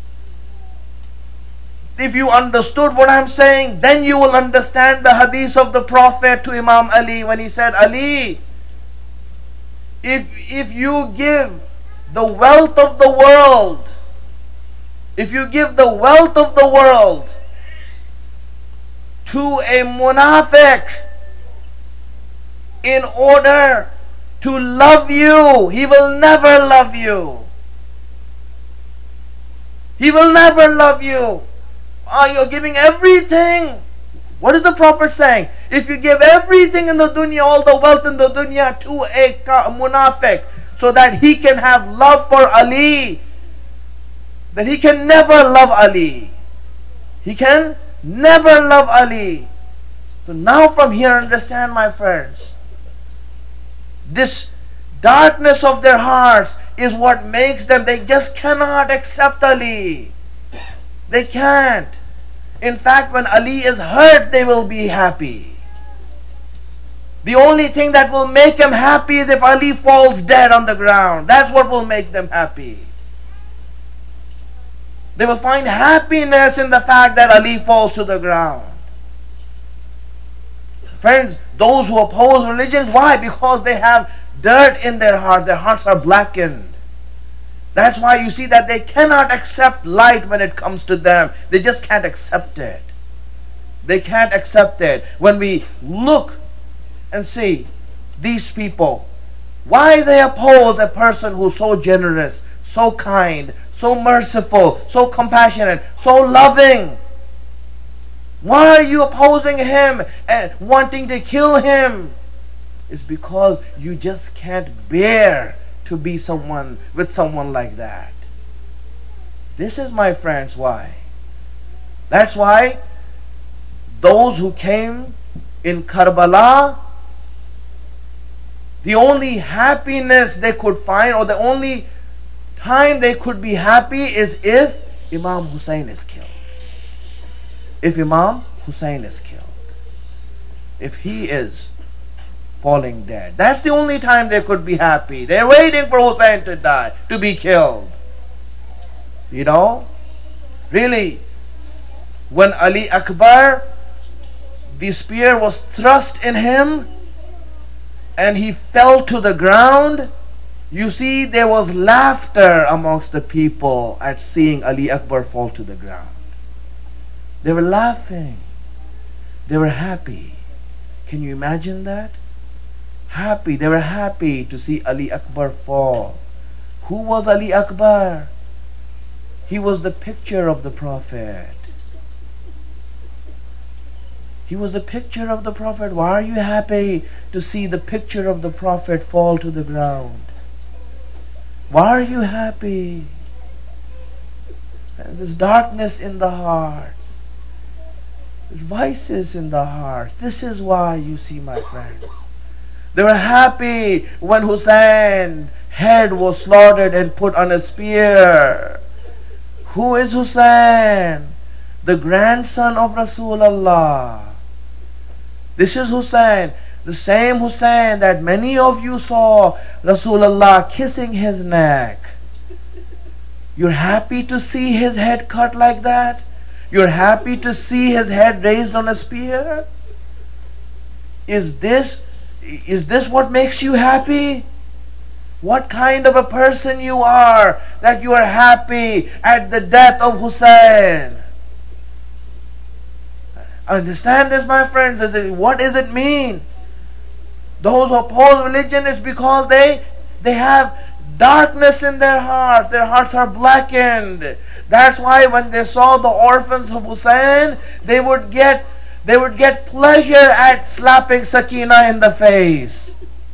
If you understood what I'm saying, then you will understand the hadith of the Prophet to Imam Ali when he said, Ali, if, if you give the wealth of the world, if you give the wealth of the world to a munafiq in order to love you, he will never love you. He will never love you. Oh, you're giving everything. What is the Prophet saying? If you give everything in the dunya, all the wealth in the dunya to a munafiq, so that he can have love for Ali, then he can never love Ali. He can never love Ali. So now from here, understand, my friends, this darkness of their hearts is what makes them, they just cannot accept Ali. They can't. In fact, when Ali is hurt, they will be happy. The only thing that will make them happy is if Ali falls dead on the ground. That's what will make them happy. They will find happiness in the fact that Ali falls to the ground. Friends, those who oppose religion, why? Because they have dirt in their hearts. Their hearts are blackened. That's why you see that they cannot accept light when it comes to them. They just can't accept it. They can't accept it. When we look and see these people, why they oppose a person who's so generous, so kind, so merciful, so compassionate, so loving. Why are you opposing him and wanting to kill him? It's because you just can't bear to be someone with someone like that. This is, my friends, why. That's why those who came in Karbala, the only happiness they could find, or the only time they could be happy, is if Imam Hussein is killed. If Imam Hussein is killed. If he is falling dead. That's the only time they could be happy. They're waiting for Hussein to die, to be killed. You know? Really, when Ali Akbar, the spear was thrust in him and he fell to the ground, you see there was laughter amongst the people at seeing Ali Akbar fall to the ground. They were laughing. They were happy. Can you imagine that? Happy. They were happy to see Ali Akbar fall. Who was Ali Akbar? He was the picture of the Prophet. He was the picture of the Prophet. Why are you happy to see the picture of the Prophet fall to the ground? Why are you happy? There's this darkness in the hearts. There's vices in the hearts. This is why, you see, my friends. They were happy when Hussein's head was slaughtered and put on a spear. Who is Hussein? The grandson of Rasulullah. This is Hussein, the same Hussein that many of you saw Rasulullah kissing his neck. You're happy to see his head cut like that? You're happy to see his head raised on a spear? Is this, is this what makes you happy? What kind of a person you are that you are happy at the death of Hussein? Understand this, my friends. What does it mean? Those who oppose religion is because they they have darkness in their hearts. Their hearts are blackened. That's why when they saw the orphans of Hussein, they would get they would get pleasure at slapping Sakina in the face.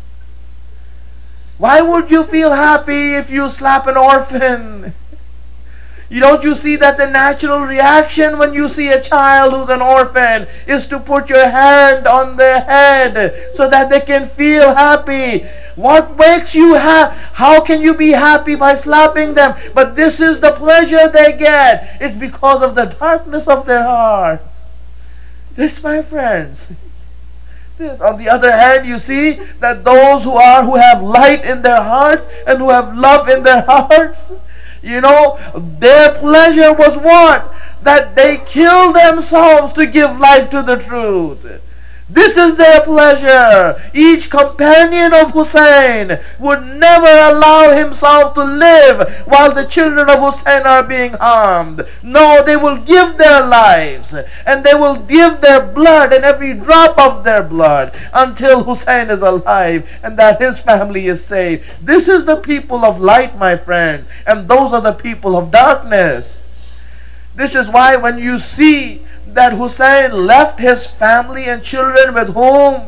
Why would you feel happy if you slap an orphan? You don't you see that the natural reaction when you see a child who's an orphan is to put your hand on their head so that they can feel happy. What makes you happy? How can you be happy by slapping them? But this is the pleasure they get. It's because of the darkness of their hearts. This, my friends. This. On the other hand, you see that those who are who have light in their hearts and who have love in their hearts, you know, their pleasure was what? That they kill themselves to give life to the truth. This is their pleasure. Each companion of Hussein would never allow himself to live while the children of Hussein are being harmed. No, they will give their lives and they will give their blood and every drop of their blood until Hussein is alive and that his family is saved. This is the people of light, my friend, and those are the people of darkness. This is why when you see that Hussein left his family and children with whom?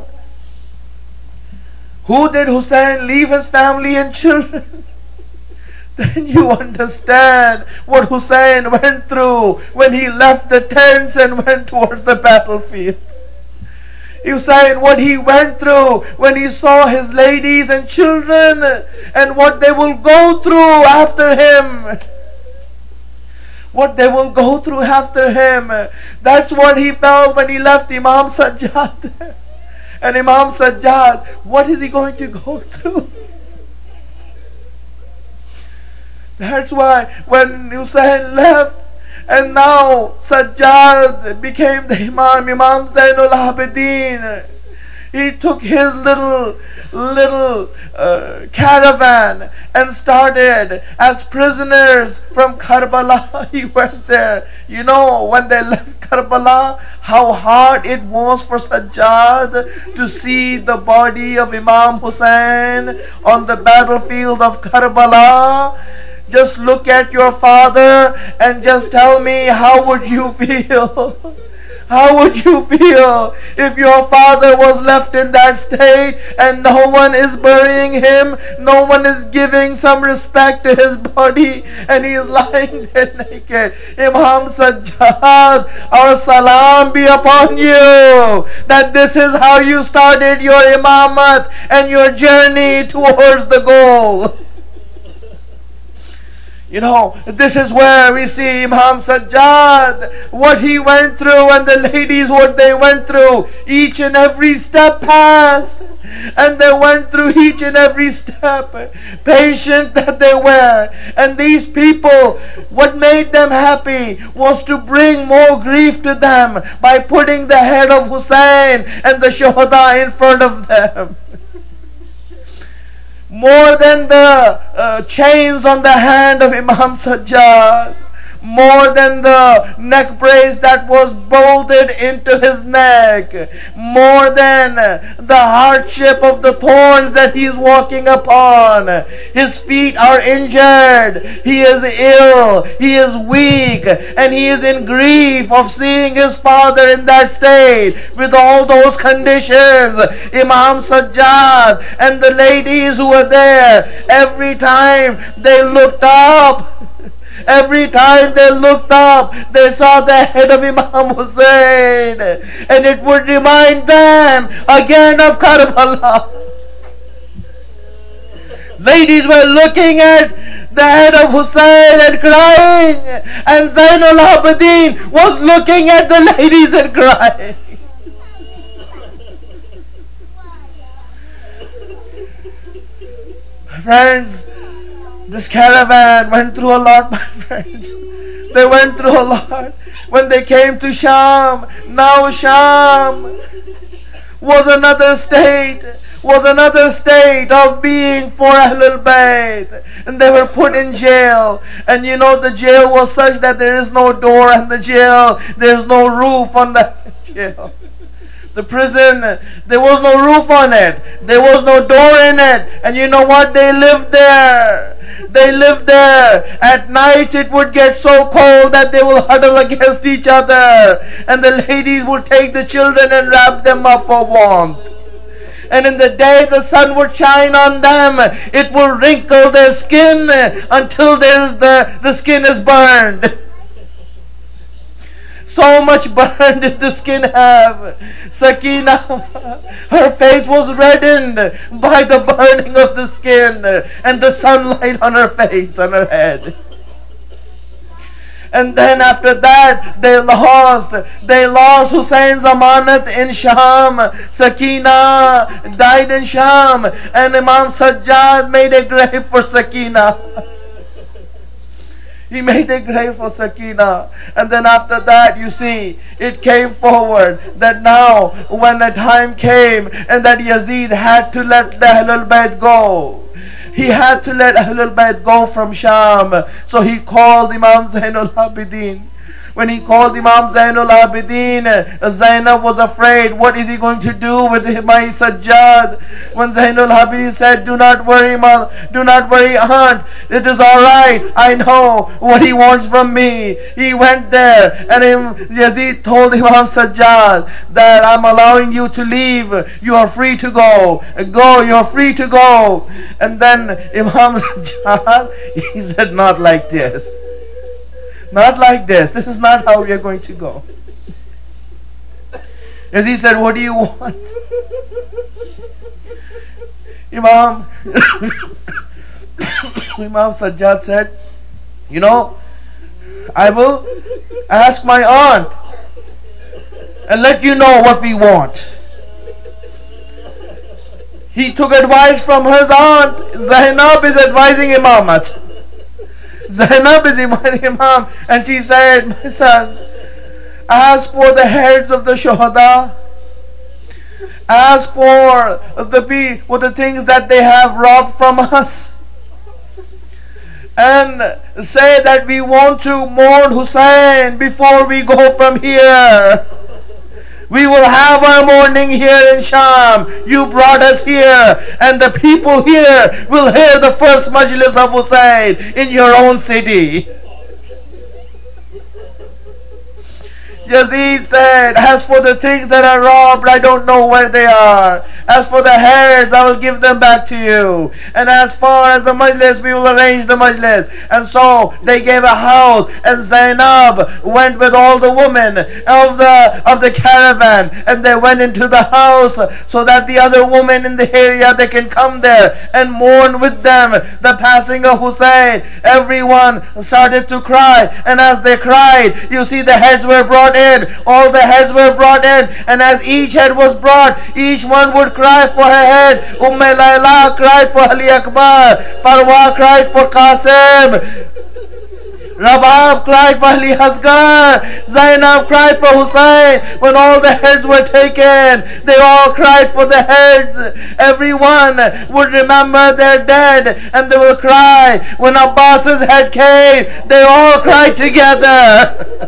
Who did Hussein leave his family and children? Then you understand what Hussein went through when he left the tents and went towards the battlefield. Hussein, what he went through when he saw his ladies and children and what they will go through after him. What they will go through after him. That's what he felt when he left Imam Sajjad. And Imam Sajjad, what is he going to go through? That's why when Hussein left, And now Sajjad became the Imam, Imam Zainul Abidin. He took his little, little uh, caravan and started as prisoners from Karbala. He went there. You know, when they left Karbala, how hard it was for Sajjad to see the body of Imam Hussein on the battlefield of Karbala. Just look at your father and just tell me, how would you feel? How would you feel if your father was left in that state and no one is burying him, no one is giving some respect to his body, and he is lying there naked? Imam Sajjad, our salam be upon you, that this is how you started your imamat and your journey towards the goal. You know, this is where we see Imam Sajjad, what he went through, and the ladies, what they went through. Each and every step passed, and they went through each and every step, patient that they were. And these people, what made them happy was to bring more grief to them by putting the head of Hussein and the Shuhada in front of them. More than the uh, chains on the hand of Imam Sajjad, more than the neck brace that was bolted into his neck, more than the hardship of the thorns that he is walking upon. His feet are injured, he is ill, he is weak, and he is in grief of seeing his father in that state with all those conditions. Imam Sajjad and the ladies who were there, every time they looked up, Every time they looked up, they saw the head of Imam Hussein, and it would remind them again of Karbala. Ladies were looking at the head of Hussein and crying, and Zainul Abidin was looking at the ladies and crying. Friends, this caravan went through a lot, my friends. They went through a lot. When they came to Sham, now Sham was another state, was another state of being for Ahlul Bayt. And they were put in jail. And you know, the jail was such that there is no door in the jail. There is no roof on the jail. The prison, there was no roof on it. There was no door in it. And you know what? They lived there. They lived there. At night it would get so cold that they will huddle against each other. And the ladies would take the children and wrap them up for warmth. And in the day the sun would shine on them. It will wrinkle their skin until there's the, the skin is burned. So much burn did the skin have. Sakina, her face was reddened by the burning of the skin and the sunlight on her face, on her head. And then after that, they lost. They lost Hussein's amanat in Sham. Sakina died in Sham, and Imam Sajjad made a grave for Sakina. He made a grave for Sakina. And then after that, you see, it came forward that now, when the time came and that Yazid had to let the Ahlul Bayt go, he had to let Ahlul Bayt go from Sham. So he called Imam Zainul Abidin. When he called Imam Zainul Abidin, Zainab was afraid. What is he going to do with my Sajjad? When Zainul Abidin said, do not worry, ma, do not worry, aunt. It is alright. I know what he wants from me. He went there, and Yazid told Imam Sajjad that I'm allowing you to leave. You are free to go. Go, you're free to go. And then Imam Sajjad, he said, not like this. Not like this. This is not how we are going to go. As he said, what do you want? Imam Imam Sajjad said, you know, I will ask my aunt and let you know what we want. He took advice from his aunt. Zainab is advising Imamat. Zainab is Imam, and she said, my son, as for the heads of the shuhada, as for the be for the things that they have robbed from us, and say that we want to mourn Hussein before we go from here. We will have our mourning here in Sham. You brought us here, and the people here will hear the first majlis of Hussein in your own city. Yazid said, as for the things that are robbed, I don't know where they are. As for the heads, I will give them back to you. And as far as the majlis, we will arrange the majlis. And so they gave a house, and Zainab went with all the women of the of the caravan, and they went into the house so that the other women in the area, they can come there and mourn with them the passing of Hussein. Everyone started to cry, and as they cried, you see the heads were brought in. All the heads were brought in, and as each head was brought, each one would cry for her head. Umm Layla cried for Ali Akbar, Farwa cried for Qasim, Rabab cried for Ali Asghar, Zainab cried for Hussein. When all the heads were taken, they all cried for the heads. Everyone would remember their dead, and they will cry. When Abbas's head came, they all cried together.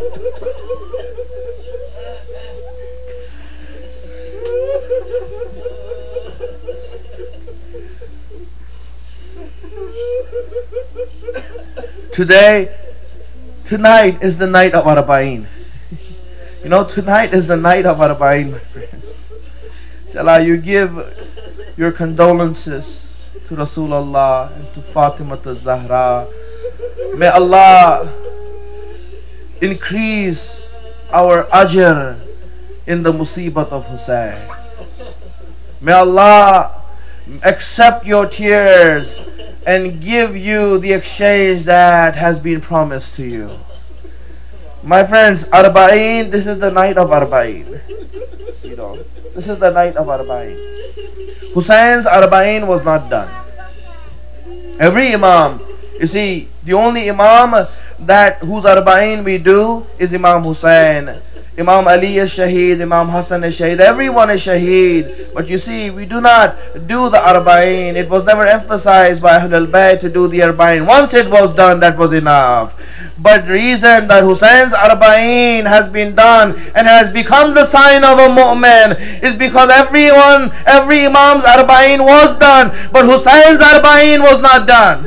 Today, tonight is the night of Arba'in. You know, tonight is the night of Arba'in, my friends. Inshallah, you give your condolences to Rasulullah and to Fatima al-Zahra. May Allah increase our ajr in the musibat of Hussein. May Allah accept your tears and give you the exchange that has been promised to you. My friends, Arba'in, this is the night of Arba'in. You know, this is the night of Arba'in. Hussein's Arba'in was not done. Every Imam, you see, the only Imam that whose Arba'in we do is Imam Hussein. Imam Ali is Shaheed, Imam Hassan is Shaheed, everyone is Shaheed. But you see, we do not do the Arba'in. It was never emphasized by Ahlul Bayt to do the Arba'in. Once it was done, that was enough. But the reason that Hussein's Arba'in has been done and has become the sign of a mu'min is because everyone, every Imam's Arba'in was done, but Hussein's Arba'in was not done.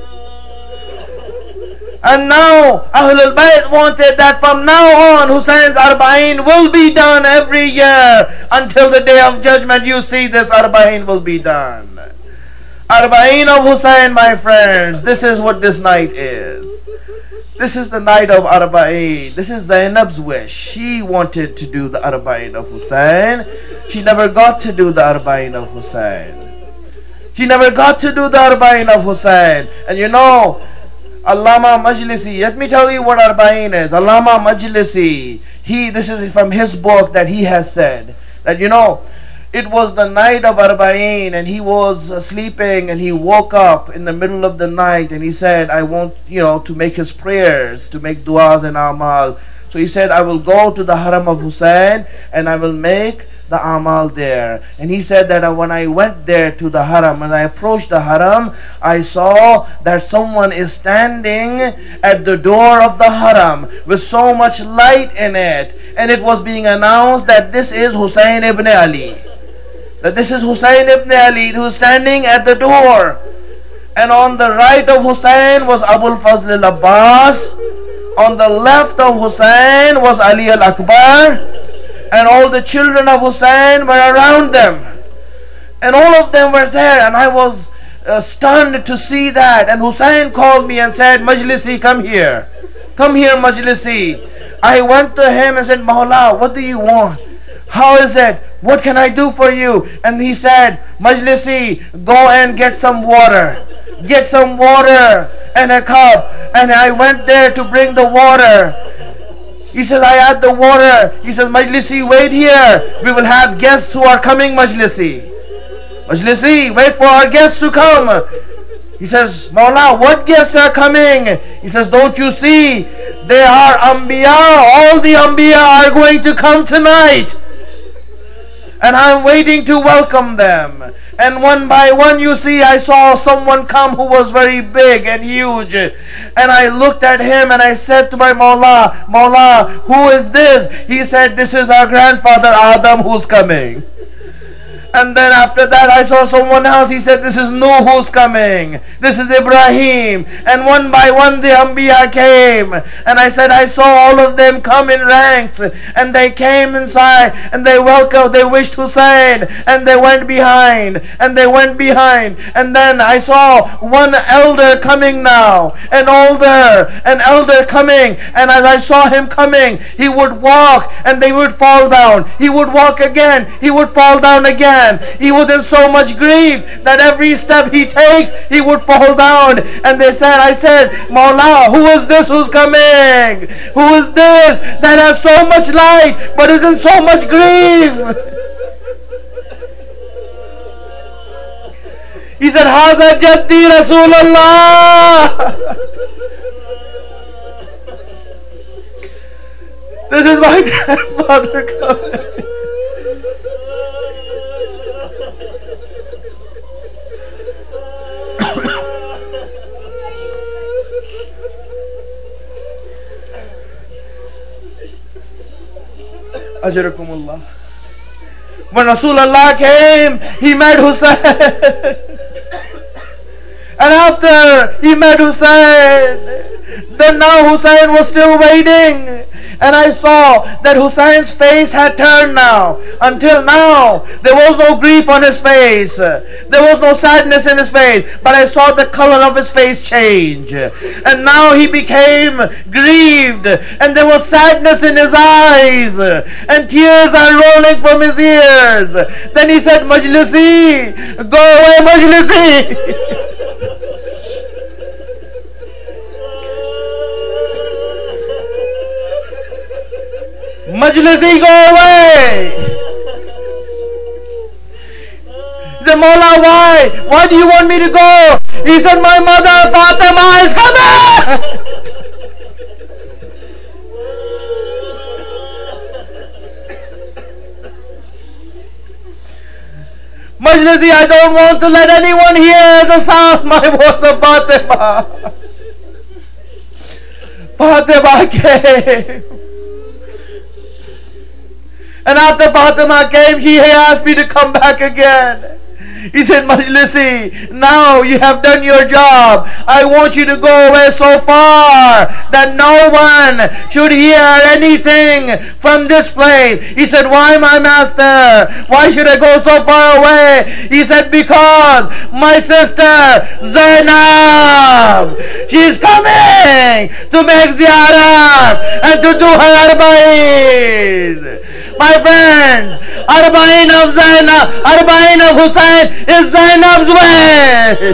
And now Ahlul Bayt wanted that from now on Hussein's Arba'in will be done every year until the day of judgment. You see, this Arba'in will be done. Arba'in of Hussein, my friends, this is what this night is. This is the night of Arba'in. This is Zainab's wish. She wanted to do the Arba'in of Hussein. She never got to do the Arba'in of Hussein. She never got to do the Arba'in of Hussein. And you know, Allama Majlisi, let me tell you what Arba'in is. Allama Majlisi, he, this is from his book that he has said, that you know, it was the night of Arba'in and he was uh, sleeping and he woke up in the middle of the night and he said, I want, you know, to make his prayers, to make du'as and amal. So he said, I will go to the haram of Hussein and I will make the amal there. And he said that when I went there to the haram, and I approached the haram, I saw that someone is standing at the door of the haram with so much light in it, and it was being announced that this is Hussein ibn Ali, that this is Hussein ibn Ali who is standing at the door. And on the right of Hussein was Abul Fazl al-Abbas, on the left of Hussein was Ali al-Akbar, and all the children of Hussein were around them. And all of them were there, and I was uh, stunned to see that. And Hussein called me and said, Majlisi, come here. Come here, Majlisi. I went to him and said, Mawla, what do you want? How is it? What can I do for you? And he said, Majlisi, go and get some water. Get some water and a cup. And I went there to bring the water. He says, I had the water. He says, Majlisi, wait here. We will have guests who are coming, Majlisi. Majlisi, wait for our guests to come. He says, Mawla, what guests are coming? He says, don't you see? They are Anbiya. All the Anbiya are going to come tonight. And I'm waiting to welcome them. And one by one, you see, I saw someone come who was very big and huge. And I looked at him and I said to my Mawla, Mawla, who is this? He said, this is our grandfather Adam who's coming. And then after that I saw someone else. He said, this is Nuh who's coming. This is Ibrahim. And one by one the Anbiya came. And I said, I saw all of them come in ranks. And they came inside. And they welcomed, they wished Hussein. And they went behind. And they went behind. And then I saw one elder coming now. An older, an elder coming. And as I saw him coming, he would walk and they would fall down. He would walk again. He would fall down again. He was in so much grief that every step he takes, he would fall down. And they said, I said, Mawla, who is this who's coming? Who is this that has so much light but is in so much grief? He said, Haza Jaddi Rasulullah. This is my grandfather coming. Ajarakumullah. When Rasulullah came, he met Hussein. And after he met Hussein, then now Hussein was still waiting. And I saw that Hussein's face had turned now. Until now, there was no grief on his face. There was no sadness in his face. But I saw the color of his face change. And now he became grieved. And there was sadness in his eyes. And tears are rolling from his ears. Then he said, Majlisi, go away, Majlisi. Majlisi, go away. He said, Mawla, why? Why do you want me to go? He said, my mother Fatima is coming. Majlisi, I don't want to let anyone hear the sound of my voice of Fatima. Fatima came. And after Fatima came, he asked me to come back again. He said, Majlisi, now you have done your job. I want you to go away so far that no one should hear anything from this place. He said, why, my master? Why should I go so far away? He said, because my sister Zainab, she's coming to make ziyarat and to do her arba'in. My friends, arba'in of Zainab, arba'in of Hussein is Zainab's way.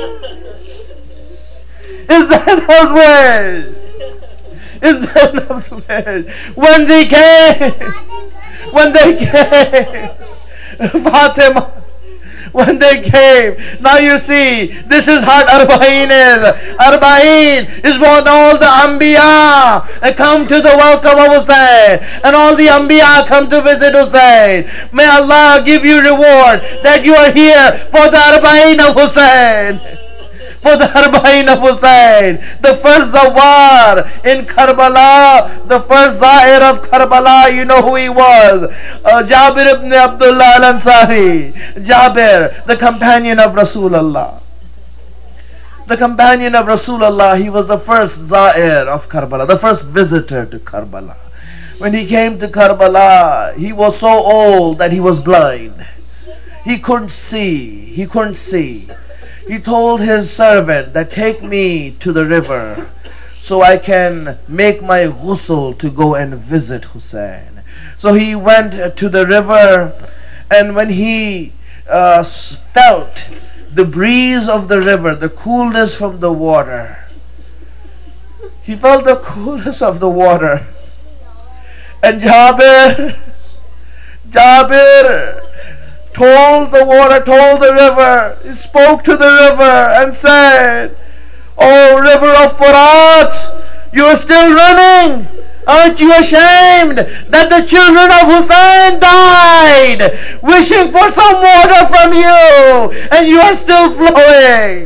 Is Zainab's way. Is Zainab's way. When they came, when they came, Fatima, when they came, now you see, this is how Arba'in is. Arba'in is when all the Anbiya come to the welcome of Hussein, and all the Anbiya come to visit Hussein. May Allah give you reward that you are here for the Arba'in of Hussein. For the Arba'in of Hussein, the first Zawar in Karbala, the first Zahir of Karbala, you know who he was? Uh, Jabir ibn Abdullah al-Ansari. Jabir, the companion of Rasulullah. The companion of Rasulullah, he was the first Zahir of Karbala, the first visitor to Karbala. When he came to Karbala, he was so old that he was blind. He couldn't see, he couldn't see. He told his servant that take me to the river so I can make my ghusl to go and visit Hussein. So he went to the river, and when he uh, felt the breeze of the river, the coolness from the water, he felt the coolness of the water. And Jabir, Jabir, told the water, told the river, he spoke to the river and said, "Oh, river of Furat, you are still running. Aren't you ashamed that the children of Hussein died wishing for some water from you, and you are still flowing?"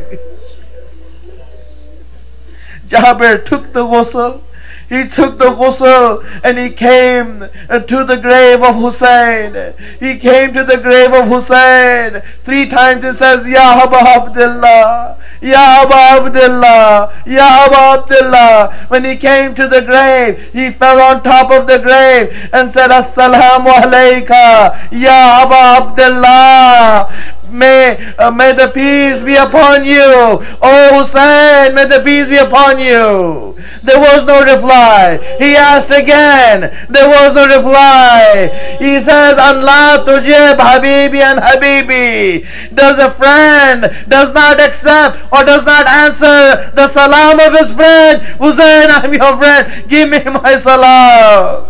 Jabir took the ghusl. He took the ghusl and he came to the grave of Hussein. He came to the grave of Hussein. Three times he says, "Ya Aba Abdullah, Ya Aba Abdullah, Ya Aba Abdullah." When he came to the grave, he fell on top of the grave and said, "Assalamu alayka, Ya Aba Abdullah. May, uh, may the peace be upon you. Oh Hussein, may the peace be upon you." There was no reply. He asked again. There was no reply. He says, "Allah tujib Habibi and Habibi." Does a friend does not accept or does not answer the salam of his friend? "Hussein, I'm your friend. Give me my salam."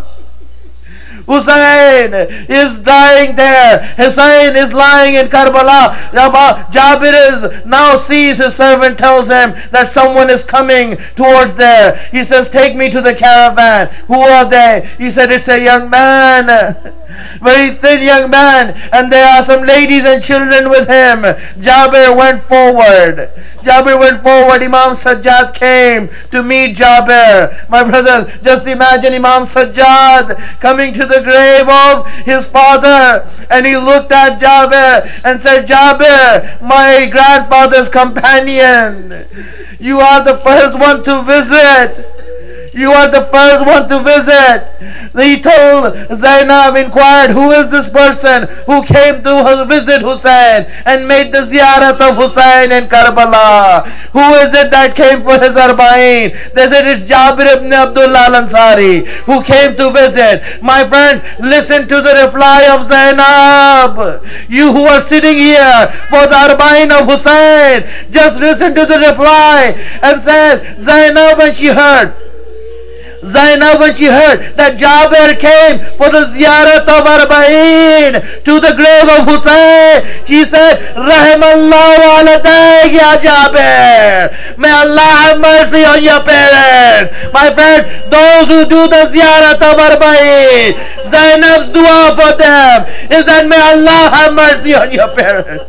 Hussein is dying there. Hussein is lying in Karbala. Jabir is now sees his servant, tells him that someone is coming towards there. He says, "Take me to the caravan." "Who are they?" He said, "It's a young man, very thin young man, and there are some ladies and children with him." Jabir went forward. Jabir went forward. Imam Sajjad came to meet Jabir. My brothers, just imagine Imam Sajjad coming to the grave of his father, and he looked at Jabir and said, "Jabir, my grandfather's companion, you are the first one to visit. You are the first one to visit." He told Zainab, inquired, "Who is this person who came to visit Hussein and made the ziyarat of Hussein in Karbala? Who is it that came for his arba'in?" They said, "It's Jabir ibn Abdullah al-Ansari who came to visit." My friend, listen to the reply of Zainab. You who are sitting here for the arba'in of Hussein, just listen to the reply. And said, Zainab, when she heard Zainab, when she heard that Jabir came for the ziyarat of Arba'in to the grave of Hussein, she said, "Rahimallahu aladak ya Jabir." May Allah have mercy on your parents. My friend, those who do the ziyarat of Arba'in, Zainab's dua for them is that may Allah have mercy on your parents.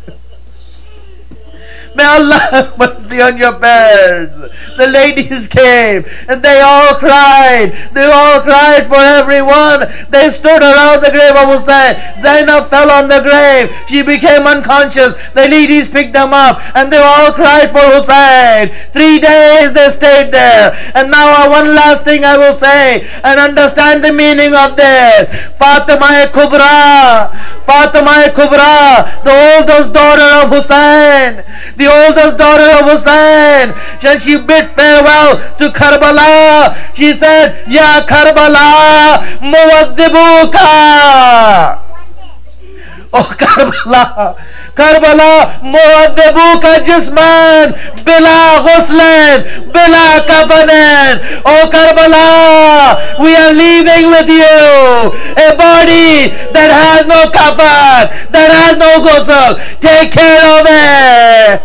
May Allah have mercy on your parents. The ladies came and they all cried. They all cried for everyone. They stood around the grave of Hussein. Zainab fell on the grave. She became unconscious. The ladies picked them up and they all cried for Hussein. Three days they stayed there. And now one last thing I will say and understand the meaning of this. Fatima Kubra, Fatima Kubra, the oldest daughter of Hussein, the oldest daughter of Hussein, when she bid farewell to Karbala, she said, "Ya Karbala, muwaddibuka." Oh Karbala, Karbala, muwaddibuka jisman, bila ghuslan, bila kafanan. Oh Karbala, we are leaving with you a body that has no kafan, that has no ghusl. Take care of it.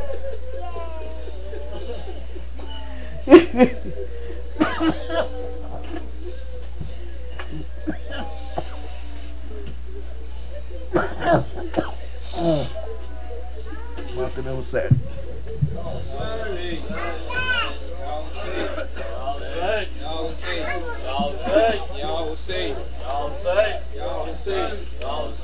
Fatima Hussein. Ya Hussein, Ya Hussein, Ya Hussein, Ya Hussein, Ya Hussein.